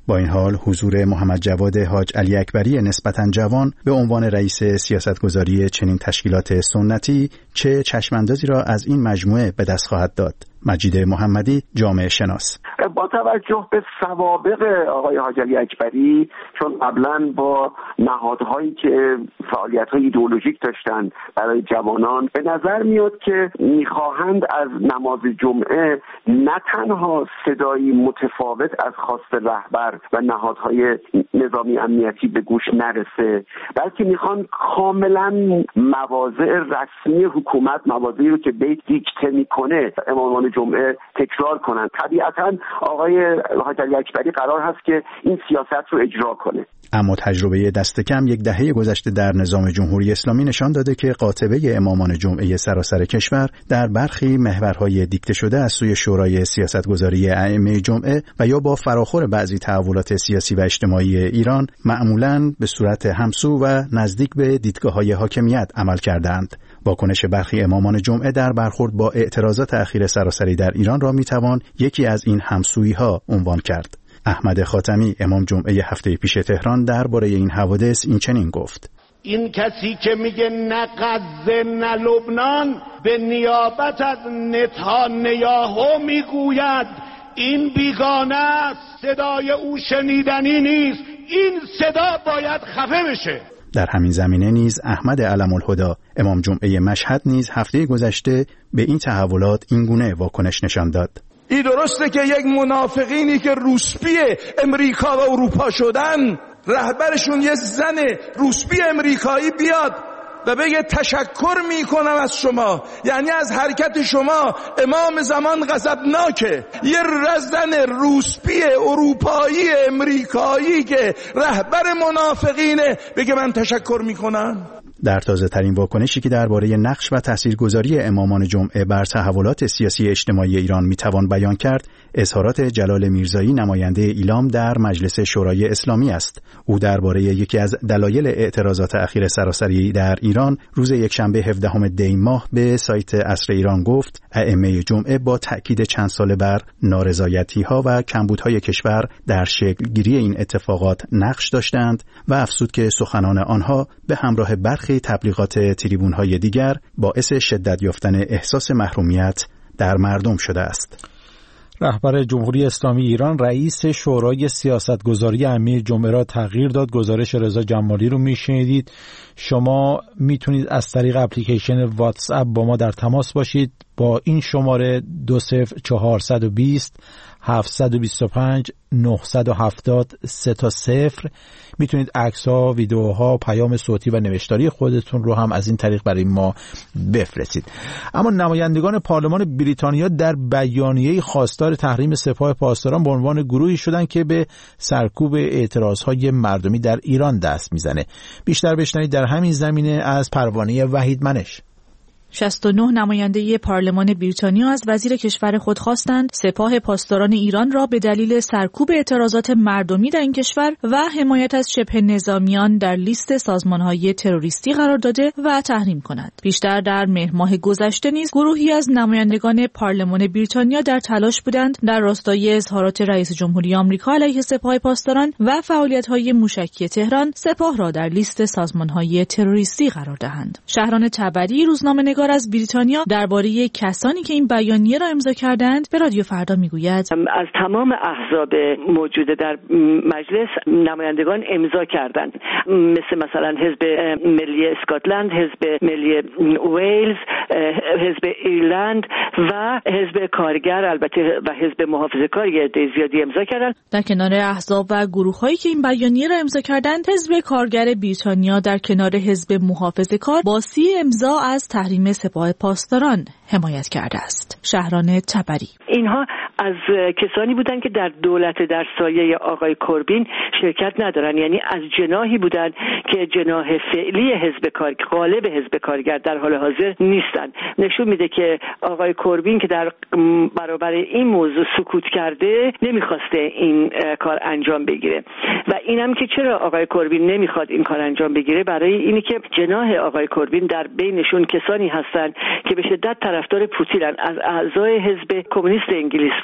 با این حال حضور محمد جواد حاج علی اکبری نسبتاً جوان به عنوان رئیس سیاستگذاری چنین تشکیلات سنتی چه چشماندازی را از این مجموعه به دست خواهد داد؟ مجید محمدی، جامعه شناس: با توجه به سوابق آقای حاج علی اکبری، چون قبلا با نهادهایی که فعالیت‌های ایدئولوژیک داشتند برای جوانان، به نظر میاد که میخواهند از نماز جمعه نه تنها صدایی متفاوت از خواست رهبر و نهادهای نظامی امنیتی به گوش نرسه، بلکه میخوان کاملا مواضع رسمی حکومت، مواضعی رو که بیت دیکته میکنه، امامان جمعه تکرار کنند. طبیعتاً آقای حاج علی اکبری قرار هست که این سیاست رو اجرا کنه. اما تجربه دست کم یک دهه گذشته در نظام جمهوری اسلامی نشان داده که قاطبه امامان جمعه سراسر کشور در برخی محورهای دیکته شده از سوی شورای سیاستگذاری ائمه جمعه و یا با فراخور بعضی تحولات سیاسی و اجتماعی ایران معمولاً به صورت همسو و نزدیک به دیدگاه‌های حاکمیت عمل کردند. واکنش برخی امامان جمعه در برخورد با اعتراضات اخیر سراسری در ایران را میتوان یکی از این همسویی‌ها عنوان کرد. احمد خاتمی، امام جمعه هفته پیش تهران، درباره این حوادث این چنین گفت: این کسی که میگه نه غزه نه لبنان به نیابت از نتانیاهو میگوید این بیگانه است، صدای او شنیدنی نیست، این صدا باید خفه بشه. در همین زمینه نیز احمد علم‌الهدی، امام جمعه مشهد، نیز هفته گذشته به این تحولات این گونه واکنش نشان داد: این درسته که یک منافقینی که روسپی امریکا و اروپا شدن، رهبرشون یه زن روسپی امریکایی بیاد و بگه تشکر میکنم از شما، یعنی از حرکت شما امام زمان غضبناکه. یه زن روسپی اروپایی امریکایی که رهبر منافقینه بگه من تشکر میکنم. در تازه ترین واکنشی که درباره نقش و تاثیرگذاری امامان جمعه بر تحولات سیاسی اجتماعی ایران میتوان بیان کرد، اظهارات جلال میرزایی، نماینده ایلام در مجلس شورای اسلامی است. او درباره یکی از دلایل اعتراضات اخیر سراسری در ایران روز یکشنبه 17 دی ماه به سایت عصر ایران گفت: ائمه جمعه با تأکید چند ساله بر نارضایتی‌ها و کمبودهای کشور در شکل‌گیری این اتفاقات نقش داشتند و افزود که سخنان آنها به همراه برخی تبلیغات تریبون‌های دیگر باعث شدت یافتن احساس محرومیت در مردم شده است. رهبر جمهوری اسلامی ایران رئیس شورای سیاستگذاری ائمه جمعه را تغییر داد. گزارش رضا جمالی رو میشنیدید. شما میتونید از طریق اپلیکیشن واتس اپ با ما در تماس باشید. با این شماره 20420 725 970 3 میتونید عکس‌ها، ویدیوها، پیام صوتی و نوشتاری خودتون رو هم از این طریق برای ما بفرستید. اما نمایندگان پارلمان بریتانیا در بیانیه‌ای خواستار تحریم سپاه پاسداران به عنوان گروهی شدند که به سرکوب اعتراض‌های مردمی در ایران دست میزنه. بیشتر بشنوید در همین زمینه از پروانه وحیدمنش. 69 نماینده پارلمان بریتانیا از وزیر کشور خود خواستند سپاه پاسداران ایران را به دلیل سرکوب اعتراضات مردمی در این کشور و حمایت از شبه نظامیان در لیست سازمان‌های تروریستی قرار داده و تحریم کند. بیشتر در مهر ماه گذشته نیز گروهی از نمایندگان پارلمان بریتانیا در تلاش بودند در راستای اظهارات رئیس جمهوری آمریکا علیه سپاه پاسداران و فعالیت‌های موشکی تهران سپاه را در لیست سازمان‌های تروریستی قرار دهند. شهران تبری، روزنامه‌نگار از بریتانیا، درباره کسانی که این بیانیه را امضا کردند به رادیو فردا میگوید: از تمام احزاب موجود در مجلس نمایندگان امضا کردند، مثلا حزب ملی اسکاتلند، حزب ملی ویلز، حزب ایرلند و حزب کارگر، البته و حزب محافظه‌کار زیادی امضا کردند. در کنار احزاب و گروه‌هایی که این بیانیه را امضا کردند، حزب کارگر بریتانیا در کنار حزب محافظه‌کار با 30 امضا از تحریم سپاه پاسداران حمایت کرده است. شهران تبری: اینها از کسانی بودند که در دولت در سایه آقای کوربین شرکت ندارن، یعنی از جناحی بودند که جناح فعلی حزب کارگر، غالب حزب کارگر در حال حاضر نیستند. نشون میده که آقای کوربین که در برابر این موضوع سکوت کرده نمیخواسته این کار انجام بگیره و اینم که چرا آقای کوربین نمیخواد این کار انجام بگیره، برای اینی که جناح آقای کوربین در بینشون کسانی هستند که به شدت طرفدار پوتینن، از اعضای حزب کمونیست انگلیس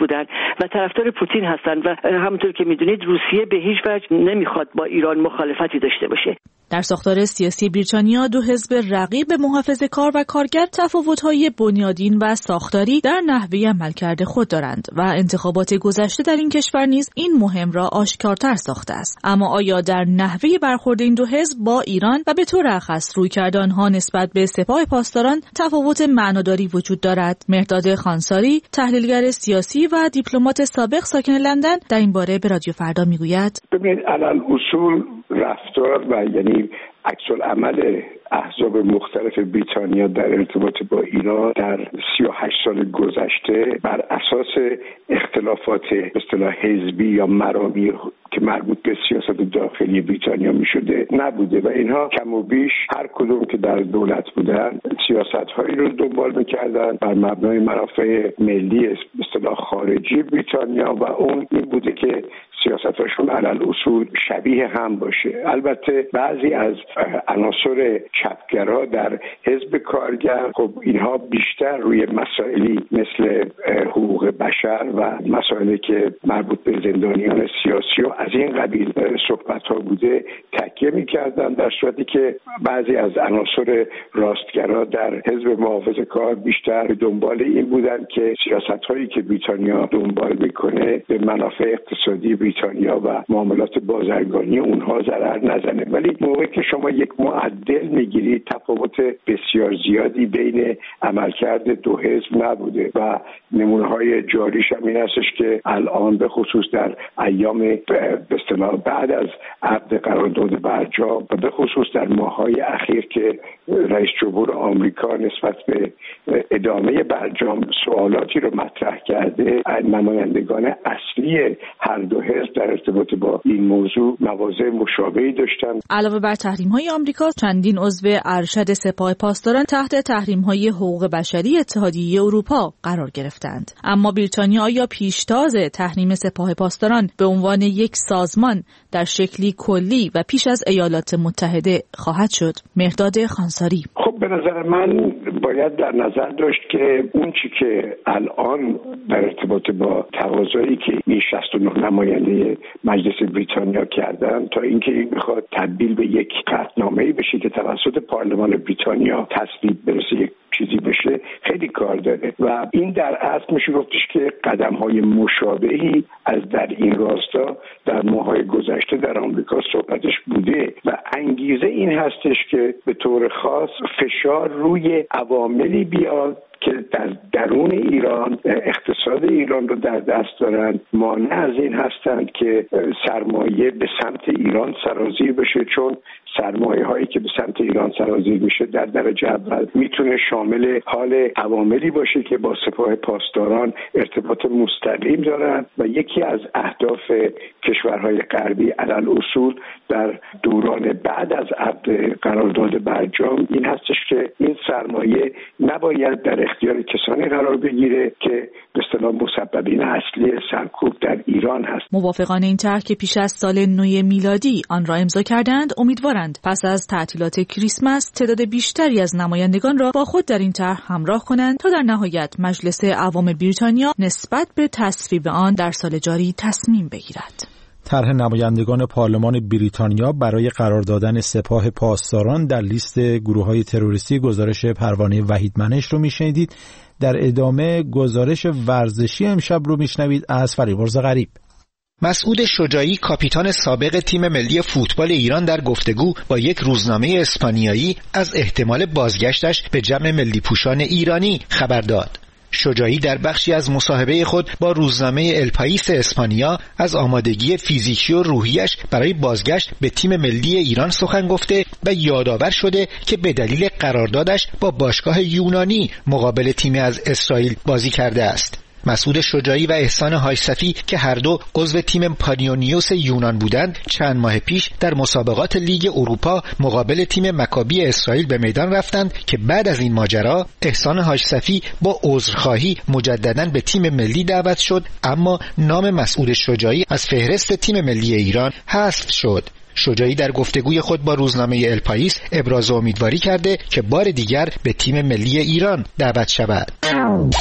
بودن و طرفدار پوتین هستن و همونطور که میدونید روسیه به هیچ وجه نمیخواد با ایران مخالفتی داشته باشه. در ساختار سیاسی بریتانیا دو حزب رقیب محافظه‌کار و کارگر تفاوت‌های بنیادین و ساختاری در نحوه عملکرد خود دارند و انتخابات گذشته در این کشور نیز این مهم را آشکارتر ساخته است. اما آیا در نحوه برخورد این دو حزب با ایران و به طور اخص رویکرد آنها نسبت به سپاه پاسداران تفاوت معناداری وجود دارد؟ مهرداد خانساری، تحلیلگر سیاسی و دیپلمات سابق ساکن لندن، در این باره به رادیو فردا میگوید: ببینید، علل اصول رفتار و یعنی عکس العمل احزاب مختلف بریتانیا در ارتباط با ایران در 38 سال گذشته بر اساس اختلافات به اصطلاح حزبی یا مرامی که مربوط به سیاست داخلی بریتانیا میشده نبوده و اینها کم و بیش هر کدوم که در دولت بودن سیاست‌هایی رو دنبال می‌کردن بر مبنای منافع ملی به اصطلاح خارجی بریتانیا و اون این بوده که سیاستاشون علل اصول شبیه هم باشه. البته بعضی از عناصر چپگرا در حزب کارگر خب اینها بیشتر روی مسائلی مثل حقوق بشر و مسائلی که مربوط به زندانیان سیاسی و از این قبیل صحبت‌ها بوده تکیه می‌کردن، در صورتی که بعضی از عناصر راستگرا در حزب محافظه‌کار بیشتر دنبال این بودن که سیاست‌هایی که بریتانیا دنبال می‌کنه به منافع اقتصادی بریتانیا و معاملات بازرگانی اونها ضرر نزنه. ولی موقعی که شما یک معدل میگیرید تفاوت بسیار زیادی بین عملکرد دو حزب نبوده و نمونه‌های جاریش هم این هستش که الان به خصوص در ایام به اصطلاح بعد از عقد قرارداد برجام و به خصوص در ماه‌های اخیر که رئیس جمهور آمریکا نسبت به ادامه برجام سوالاتی رو مطرح کرده، نمایندگان اصلی هر دو حزب در ارتباط با این موضوع مواضع مشابهی داشتن. علاوه بر تحریم‌های آمریکا، چندین عضو ارشد سپاه پاسداران تحت تحریم‌های حقوق بشری اتحادیه اروپا قرار گرفتند. اما بریتانیا آیا پیشتاز تحریم سپاه پاسداران به عنوان یک سازمان در شکلی کلی و پیش از ایالات متحده خواهد شد؟ مهرداد خانساری: خب به نظر من باید در نظر داشت که اون چی که الان در ارتباط با تقاضایی که این 69 نماینده مجلس بریتانیا کردن تا اینکه این بخواد تبدیل به یک قطعنامه‌ای بشه که توسط پارلمان بریتانیا تصویب برسه، یک چیزی بشه، خیلی کار داره و این در اصل میشه گفتش که قدم‌های مشابهی از در این راستا در ماه‌های گذشته در آمریکا صحبتش بوده و انگیزه این هستش که به طور خاص فشار روی عواملی بیاد که در درون ایران اقتصاد ایران رو در دست دارن، مانع از این هستند که سرمایه به سمت ایران سرازیر بشه، چون سرمایه هایی که به سمت ایران سرازیر میشه در درجه اول میتونه شامل حال عواملی باشه که با سپاه پاسداران ارتباط مستقیم دارن و یکی از اهداف کشورهای غربی علل اصول در دوران بعد از عقد قرارداد برجام این هستش که این سرمایه نباید در اختیار کسانی قرار بگیره که به اصطلاح مسببین اصلی سرکوب در ایران هست. موافقان این طرح که پیش از سال نو میلادی آن را امضا کردند امیدوارند پس از تعطیلات کریسمس تعداد بیشتری از نمایندگان را با خود در این طرح همراه کنند تا در نهایت مجلس عوام بریتانیا نسبت به تصویب آن در سال جاری تصمیم بگیرد. طرح نمایندگان پارلمان بریتانیا برای قرار دادن سپاه پاسداران در لیست گروه‌های تروریستی گزارش پروانه وحید منش رو میشنیدید. در ادامه گزارش ورزشی امشب رو میشنوید از فریبرز غریب. مسعود شجاعی کاپیتان سابق تیم ملی فوتبال ایران در گفتگو با یک روزنامه اسپانیایی از احتمال بازگشتش به جمع ملی پوشان ایرانی خبر داد. شجاعی در بخشی از مصاحبه خود با روزنامه الپایس اسپانیا از آمادگی فیزیکی و روحیش برای بازگشت به تیم ملی ایران سخن گفته و یادآور شده که به دلیل قراردادش با باشگاه یونانی مقابل تیمی از اسرائیل بازی کرده است. مسعود شجاعی و احسان حاجصفی که هر دو عضو تیم پانیونیوس یونان بودند چند ماه پیش در مسابقات لیگ اروپا مقابل تیم مکابی اسرائیل به میدان رفتند که بعد از این ماجرا احسان حاجصفی با عذرخواهی مجدداً به تیم ملی دعوت شد، اما نام مسعود شجاعی از فهرست تیم ملی ایران حذف شد. شجاعی در گفتگوی خود با روزنامه الپایس ابراز امیدواری کرده که بار دیگر به تیم ملی ایران دعوت شود.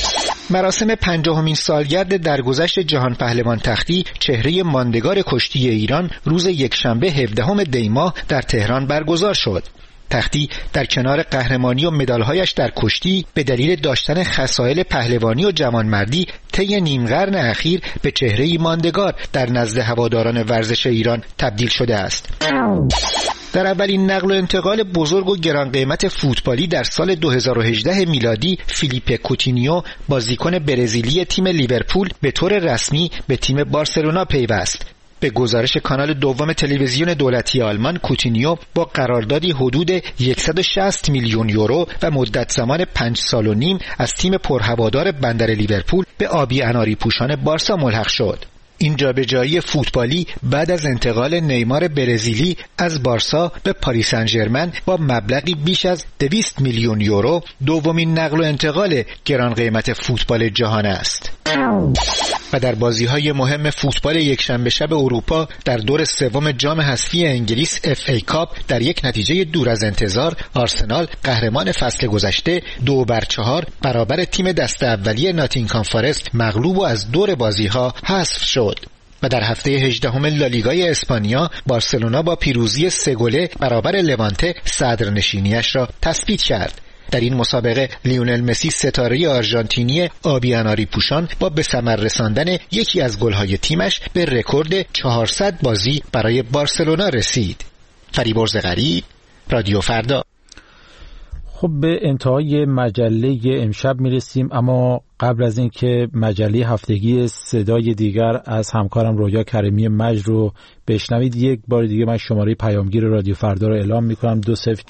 مراسم 50مین سالگرد درگذشت جهان پهلوان تختی چهره ماندگار کشتی ایران روز یکشنبه 17 دی ماه در تهران برگزار شد. تختی در کنار قهرمانی و مدالهایش در کشتی به دلیل داشتن خصایل پهلوانی و جوانمردی طی نیم قرن اخیر به چهره‌ای ماندگار در نزد هواداران ورزش ایران تبدیل شده است. در اولین نقل و انتقال بزرگ و گران قیمت فوتبالی در سال 2018 میلادی فیلیپه کوتینیو بازیکن برزیلی تیم لیورپول به طور رسمی به تیم بارسلونا پیوست. به گزارش کانال دوم تلویزیون دولتی آلمان، کوتینیو با قراردادی حدود 160 میلیون یورو و مدت زمان 5 سال و نیم از تیم پرهوادار بندر لیورپول به آبی اناری پوشان بارسا ملحق شد. این جابجایی فوتبالی بعد از انتقال نیمار برزیلی از بارسا به پاریس سن ژرمن با مبلغی بیش از 200 میلیون یورو دومین نقل و انتقال گران قیمت فوتبال جهان است. و در بازی‌های مهم فوتبال یکشنبه شب اروپا در دور سوم جام حذفی انگلیس FA کاپ در یک نتیجه دور از انتظار آرسنال قهرمان فصل گذشته 2-4 برابر تیم دسته اولیه ناتینگهام فارست مغلوب و از دور بازی‌ها حذف شد. و در هفته 18 لالیگای اسپانیا بارسلونا با پیروزی 3 گله برابر لوانته صدرنشینیش را تثبیت کرد. در این مسابقه لیونل مسی ستاره آرژانتینی آبی اناری پوشان با به ثمر رساندن یکی از گل‌های تیمش به رکورد 400 بازی برای بارسلونا رسید. فریبرز غریب، رادیو فردا. خب به انتهای مجله امشب میرسیم، اما قبل از اینکه مجله هفتگی صدای دیگر از همکارم رویا کریمی مجد رو بشنوید، یک بار دیگه من شماره پیامگیر رادیو فردا رو اعلام میکنم: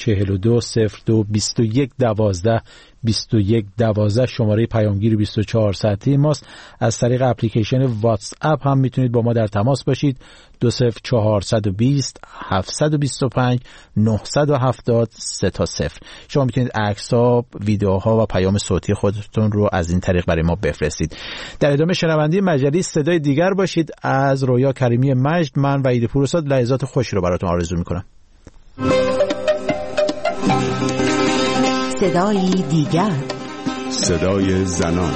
2042022112 شماره پیامگیر 24 ساعته ماست. از طریق اپلیکیشن واتس اپ هم میتونید با ما در تماس باشید. 20420 725 970 3. شما میتونید عکس‌ها، ویدیوها و پیام صوتی خودتون رو از این طریق برای ما بفرستید. در ادامه شنونده مجله صدای دیگر باشید. از رویا کریمی مجد، من وحید پورساد لحظات خوشی رو براتون آرزو میکنم. صدای دیگر، صدای زنان.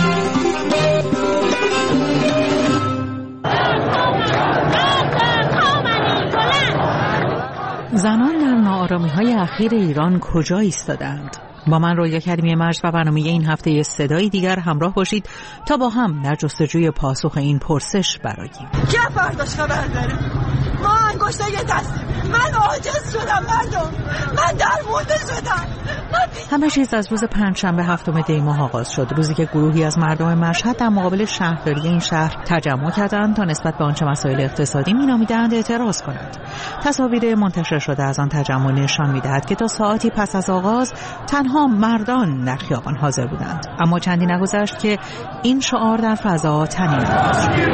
زنان در ناآرامی‌های اخیر ایران کجا ایستادند؟ با من رویا کریمی مجد و برنامه این هفته صدای دیگر همراه باشید تا با هم در جستجوی پاسخ این پرسش برآییم. که فرداش خبر داره؟ ما انگشتای دستیم. من عاجز شدم مردم. من درمونده شدم. همه چیز از روز پنجشنبه 7 دی ماه آغاز شد، روزی که گروهی از مردم مشهد در مقابل شهرداری این شهر تجمع کردند تا نسبت به آنچه مسائل اقتصادی می‌نامیدند اعتراض کنند. تصاویر منتشر شده از آن تجمع نشان می‌دهد که تا ساعتی پس از آغاز تنها مردان در خیابان حاضر بودند، اما چندی نگذشت که این شعار در فضا طنین شد.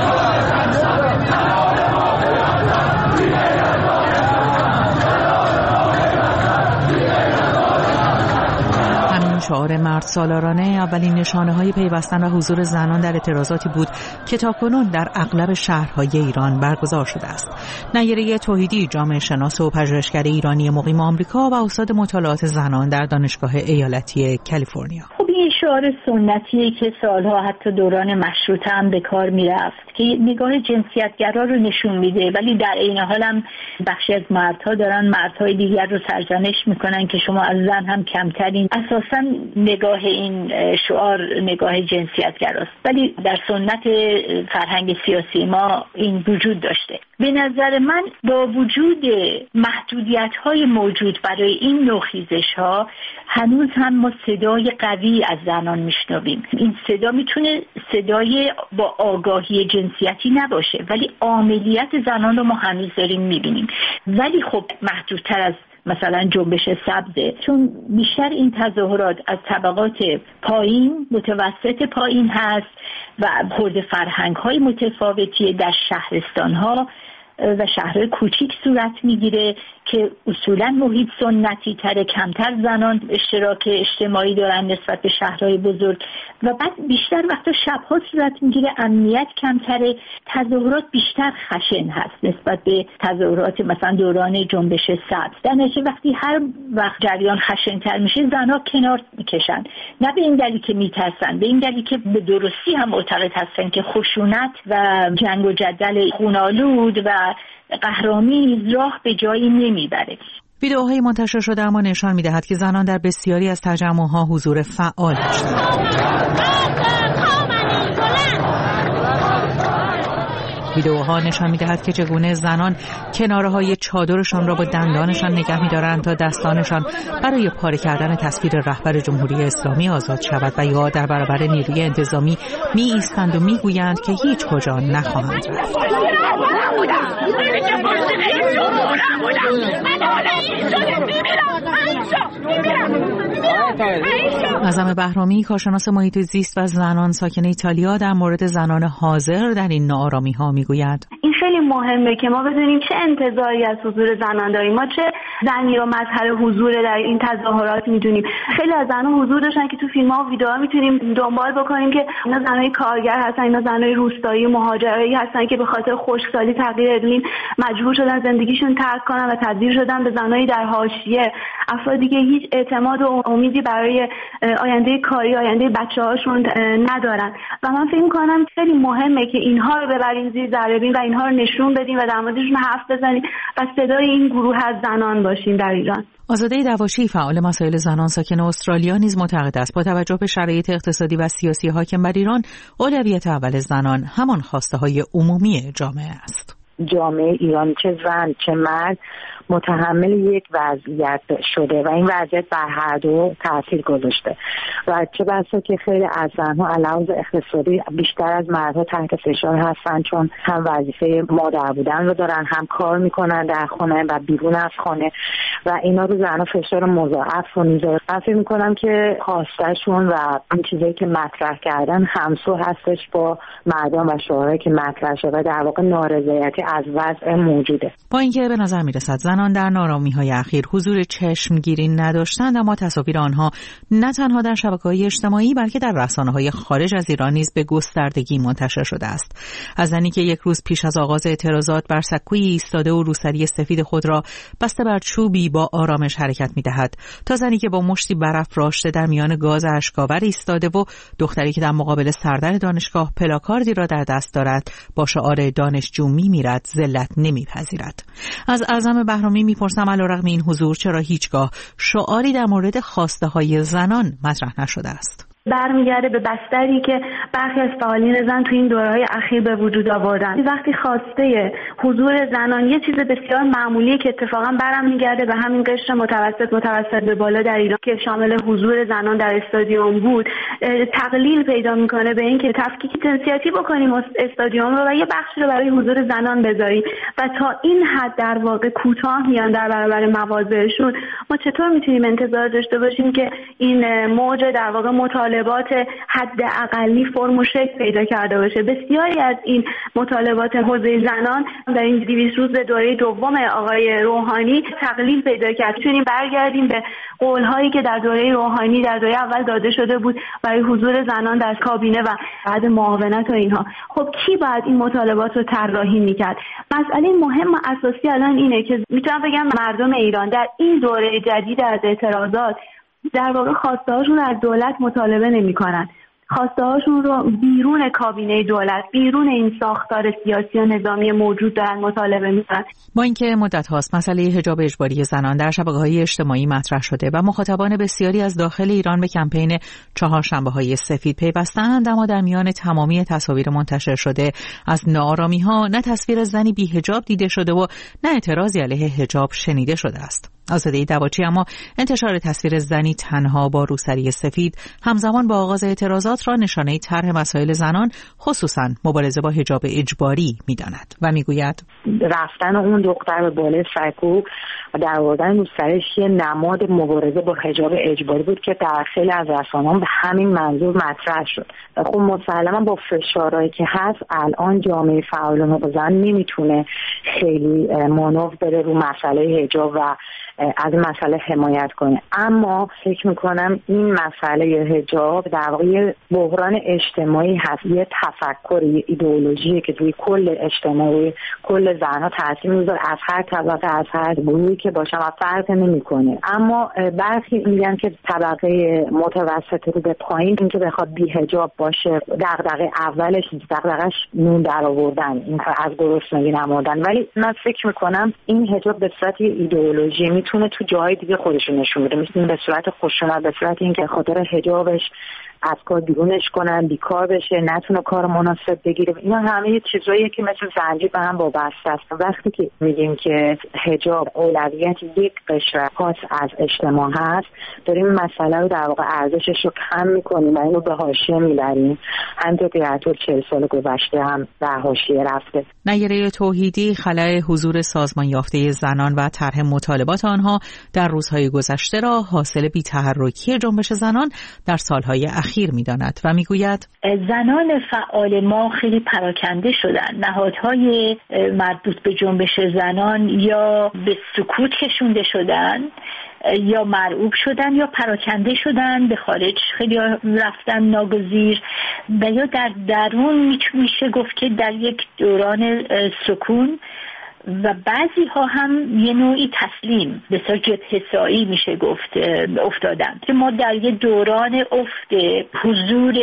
شعار مرد سالارانه اولین نشانه‌های پیوستن و حضور زنان در اعتراضاتی بود که تاکنون در اغلب شهرهای ایران برگزار شده است. نیره توحیدی، جامعه شناس و پژوهشگر ایرانی مقیم آمریکا و استاد مطالعات زنان در دانشگاه ایالتی کالیفرنیا. این شعار سنتیه که سالها حتی دوران مشروطه هم به کار میرفت که نگاه جنسیتگرا رو نشون میده، ولی در عین حال هم بخشی از مردها دارن مردهای دیگر رو سرزنش میکنن که شما از زن هم کمترین. اساسا نگاه این شعار نگاه جنسیتگراست، ولی در سنت فرهنگ سیاسی ما این وجود داشته. به نظر من با وجود محدودیت‌های موجود برای این نوع خیزش‌ها هنوز هم ما صدای قوی از زنان میشنویم. این صدا میتونه صدای با آگاهی جنسیتی نباشه، ولی عاملیت زنان رو ما هنوز داریم میبینیم، ولی خب محدودتر از مثلا جنبش سبزه، چون بیشتر این تظاهرات از طبقات پایین، متوسط پایین هست و خورده فرهنگ‌های متفاوتی در شهرستان‌ها و شهرهای کوچیک صورت میگیره که اصولا محیط سنتی تر، کمتر زنان اشتراک اجتماعی دارن نسبت به شهرهای بزرگ و بعد بیشتر وقتا شبها صورت میگیره، امنیت کمتره، تظاهرات بیشتر خشن هست نسبت به تظاهرات مثلا دوران جنبش سبز. در نتیجه وقتی هر وقت جریان خشن‌تر میشه زنها کنار میکشن، نه به این دلیل که میترسن، به این دلیل که به درستی هم معتقد هستن که خشونت و جنگ و جدل خونالود و قهرآمیز راه به جایی نمیبره. ویدئوهای منتشر شده اما نشان میدهد که زنان در بسیاری از تجمعها حضور فعال داشتند. ویدئوها نشان می‌دهد که چگونه زنان کناره‌های چادرشان را با دندانشان نگه می‌دارند تا دستانشان برای پاره کردن تصویر رهبر جمهوری اسلامی آزاد شود و یا در برابر نیروی انتظامی می‌ایستند و می‌گویند که هیچ کجا نخواهند رفت. اعظم بهرامی، کارشناس محیط زیست و زنان ساکن ایتالیا، در مورد زنان حاضر در این ناآرامی‌ها میگوید این خیلی مهمه که ما بدونیم چه انتظاری از حضور زنان داریم، ما چه زنی رو مظهر حضور در این تظاهرات میدونیم. خیلی از زنان حضور داشتن که تو فیلم‌ها و ویدیوها میتونیم دنبال بکنیم که اینا زنای کارگر هستن، اینا زنای روستایی مهاجرایی هستن که به خاطر خشکسالی، تغییر اقلیم مجبور شدن زندگیشون ترک کنن و تبدیل شدن به زنای در حاشیه، افرادی که هیچ اعتماد و امیدی برای آینده کاری، آینده بچه‌هاشون ندارن. و من فکر می‌کنم خیلی مهمه که اینها رو ببریم زیر ذره و اینها رو نشون بدیم و در موردشون حرف بزنیم و صدای این گروه از زنان باشیم در ایران. آزاده دواشی، فعال مسائل زنان ساکن استرالیا، نیز معتقد است با توجه به شرایط اقتصادی و سیاسی حاکم بر ایران، اولویت اول زنان همان خواسته‌های عمومی جامعه است. جامعه ایران چه زن چه مرد متحمل یک وضعیت شده و این وضعیت بر هر دو تاثیر گذاشته و چه بسا که خیلی از زنها علاوه اقتصادی بیشتر از مردها تحت فشار هستن، چون هم وظیفه مادر بودن رو دارن، هم کار میکنن در خونه و بیرون از خانه و اینا رو زنها فشار مضاعف رو میذاره. من فکر میکنم که خواستشون و این چیزایی که مطرح کردن همسو هستش با مردم و شعارهایی که مطرح شده و در واقع نارضایتی از وضع موجوده. با اینکه به نظر میرسد زنان در ناآرامی‌های اخیر حضور چشمگیری نداشتند، اما تصاویر آنها نه تنها در شبکه‌های اجتماعی بلکه در رسانه‌های خارج از ایران نیز به گستردگی منتشر شده است. از زنی که یک روز پیش از آغاز اعتراضات بر سکویی ایستاده و روسری سفید خود را بسته بر چوبی با آرامش حرکت می‌دهد، تا زنی که با مشتی برافراشته در میان گاز اشک‌آور ایستاده و دختری که در مقابل سردر دانشگاه پلاکاردی را در دست دارد با شعار دانشجو می‌میرد، ذلت نمی‌پذیرد. از اعظم بهرامی میپرسم علیرغم این حضور چرا هیچگاه شعاری در مورد خواسته‌های زنان مطرح نشده است؟ برمیگرده به بستری که برخی از فعالین زن تو این دوره‌های اخیر به وجود آوردن. وقتی خواسته حضور زنان یه چیز بسیار معمولیه که اتفاقا برمیگرده به همین قشر متوسط به بالا در ایران که شامل حضور زنان در استادیوم بود، تقلیل پیدا میکنه به اینکه تفکیک جنسیتی بکنیم استادیوم رو و یه بخشی رو برای حضور زنان بذاریم و تا این حد در واقع کوتاه میان در برابر مواضعشون. ما چطور میتونیم انتظار داشته باشیم که این موج در واقع مطالبات حداقلی فرم و شکل پیدا کرده باشه؟ بسیاری از این مطالبات حوزه زنان در این 200 روز دوره دوم آقای روحانی تقلیل پیدا کرد. میتونیم برگردیم به قول‌هایی که در دوره روحانی در دوره اول داده شده بود برای حضور زنان در کابینه و بعد معاونت و اینها. خب کی باید این مطالبات رو طراحی میکرد؟ مسئله مهم و اساسی الان اینه که میتونم بگم مردم ایران در این دوره جدید از اعتراضات در واقع خواسته‌هاشون رو از دولت مطالبه نمی‌کنن. خواسته‌هاشون رو بیرون کابینه دولت، بیرون این ساختار سیاسی و نظامی موجود دارن مطالبه می‌کنن. با اینکه مدت هاست مسئله حجاب اجباری زنان در شبکه‌های اجتماعی مطرح شده و مخاطبان بسیاری از داخل ایران به کمپین چهارشنبه‌های سفید پیوستند، اما در میان تمامی تصاویر منتشر شده از ناآرامی‌ها نه تصویر زنی بی‌حجاب دیده شده و نه اعتراضی علیه حجاب شنیده شده است. آزاده دواچی اما انتشار تصویر زنی تنها با روسری سفید همزمان با آغاز اعتراضات را نشانه طرح مسائل زنان خصوصا مبارزه با حجاب اجباری می‌داند و میگوید رفتن اون دختر به بالای سرکوب و در آوردن روسریش یه نماد مبارزه با حجاب اجباری بود که در خیلی از رسانه‌ها به همین منظور مطرح شد. خب مسلما با فشارهایی که هست الان جامعه فعال حقوق زن نمیتونه خیلی مانور بره رو مسئله حجاب و از مسئله حمایت کنه، اما فکر میکنم این مسئله حجاب در واقع بحران اجتماعی هست، یه تفکر، یه ایدئولوژیه که توی کل اجتماعی کل زنها تاثیر میذاره، از هر طبقه از هر گروهی که باشن و فرق نمیکنه. اما برخی میگن که طبقه متوسط رو به پایین این که بخواد بی حجاب باشه دغدغه اولش نیست، دغدغه‌اش نون در آوردن، این از گرسنگی نمردن. ولی من فکر میکنم این حجاب به صورت ایدئولوژی میتونه تو جای دیگه خودشون نشون بده، میتونه به صورت خشونت، به صورت اینکه خاطر حجابش از کار بیرونش کنن، بیکار بشه، نتونه کار مناسب بگیره. اینا همه چیزاییه که مثل زنجیر به هم وابسته است. وقتی که میگیم که حجاب اولویت یک قشر خاص از اجتماع هست، داریم مسئله رو در واقع ارزشش رو کم میکنیم و اینو به حاشیه میبریم. همینطور که در طول 40 سال گذشته هم در حاشیه رفته. نیره توحیدی خلأ حضور سازمان یافته زنان و طرح مطالبات آنها در روزهای گذشته را حاصل بی‌تحرکی جنبش زنان در سالهای اخیر می‌داند و می‌گوید زنان فعال ما خیلی پراکنده شدن. نهادهای مربوط به جنبش زنان یا به سکوت کشونده شدن یا مرعوب شدن یا پراکنده شدن، به خارج خیلی رفتن ناگزیر و یا در درون میشه گفت که در یک دوران سکون و بعضی ها هم یه نوعی تسلیم بسیار جبهه‌سایی میشه گفت افتادن که ما در یه دوران افت حضور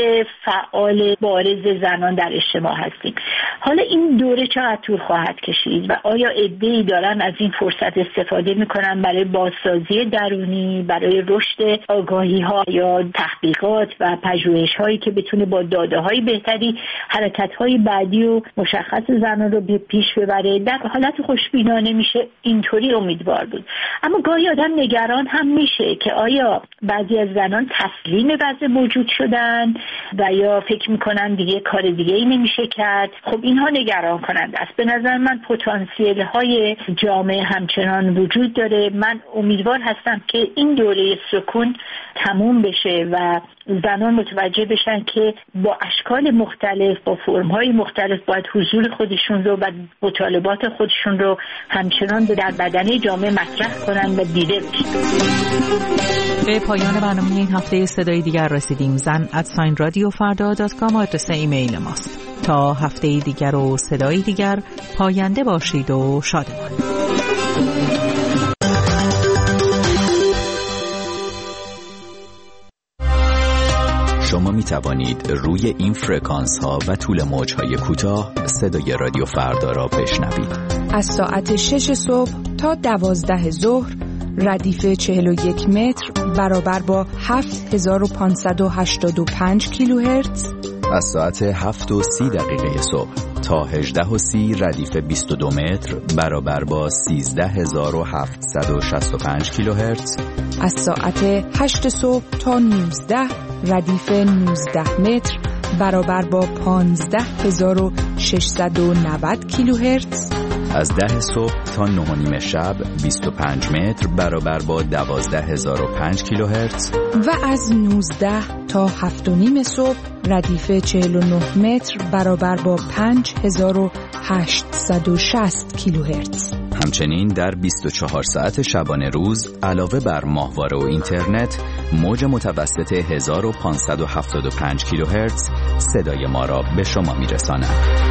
فعال بارز زنان در اجتماع هستیم. حالا این دوره چقدر طول خواهد کشید و آیا عده‌ای دارن از این فرصت استفاده میکنن برای بازسازی درونی، برای رشد آگاهی ها یا تحقیقات و پژوهش هایی که بتونه با داده های بهتری حرکت های بعدی و مشخص زنان رو به پیش ببره. در حالت خوشبینانه میشه اینطوری امیدوار بود، اما گاهی آدم نگران هم میشه که آیا بعضی از زنان تسلیم وضع موجود شدن و یا فکر میکنن دیگه کار دیگه ای نمیشه کرد. خب اینها نگران کننده است. به نظر من پتانسیل های جامعه همچنان وجود داره. من امیدوار هستم که این دوره سکون تموم بشه و زنان متوجه بشن که با اشکال مختلف، با فرم‌های مختلف باید حضور خودشون رو و مطالبات خودشون رو همچنان در بدنه جامعه مطرح کنن و دیده بشن. به پایان برنامه این هفته صدای دیگر رسیدیم. zan@radiofarda.com آدرس ایمیل ماست. تا هفته دیگر و صدای دیگر، پاینده باشید و شادمان. شما می توانید روی این فرکانس ها و طول موج های کوتاه صدای رادیو فردا را بشنوید. از ساعت 6 صبح تا 12 ظهر ردیف 41 متر برابر با 7585 کیلوهرتز. از ساعت 7:30 صبح تا 18:30 ردیف 22 متر برابر با 13765 کیلوهرتز. از ساعت 8 صبح تا 19 ردیف 19 متر برابر با 15690 کیلوهرتز. از 10 صبح تا 9:30 شب 25 متر برابر با 12005 کیلوهرتز. و از 19 تا 7:30 صبح ردیف 49 متر برابر با 5860 کیلوهرتز. همچنین در 24 ساعت شبانه روز علاوه بر ماهواره و اینترنت موج متوسط 1575 کیلوهرتز صدای ما را به شما میرساند.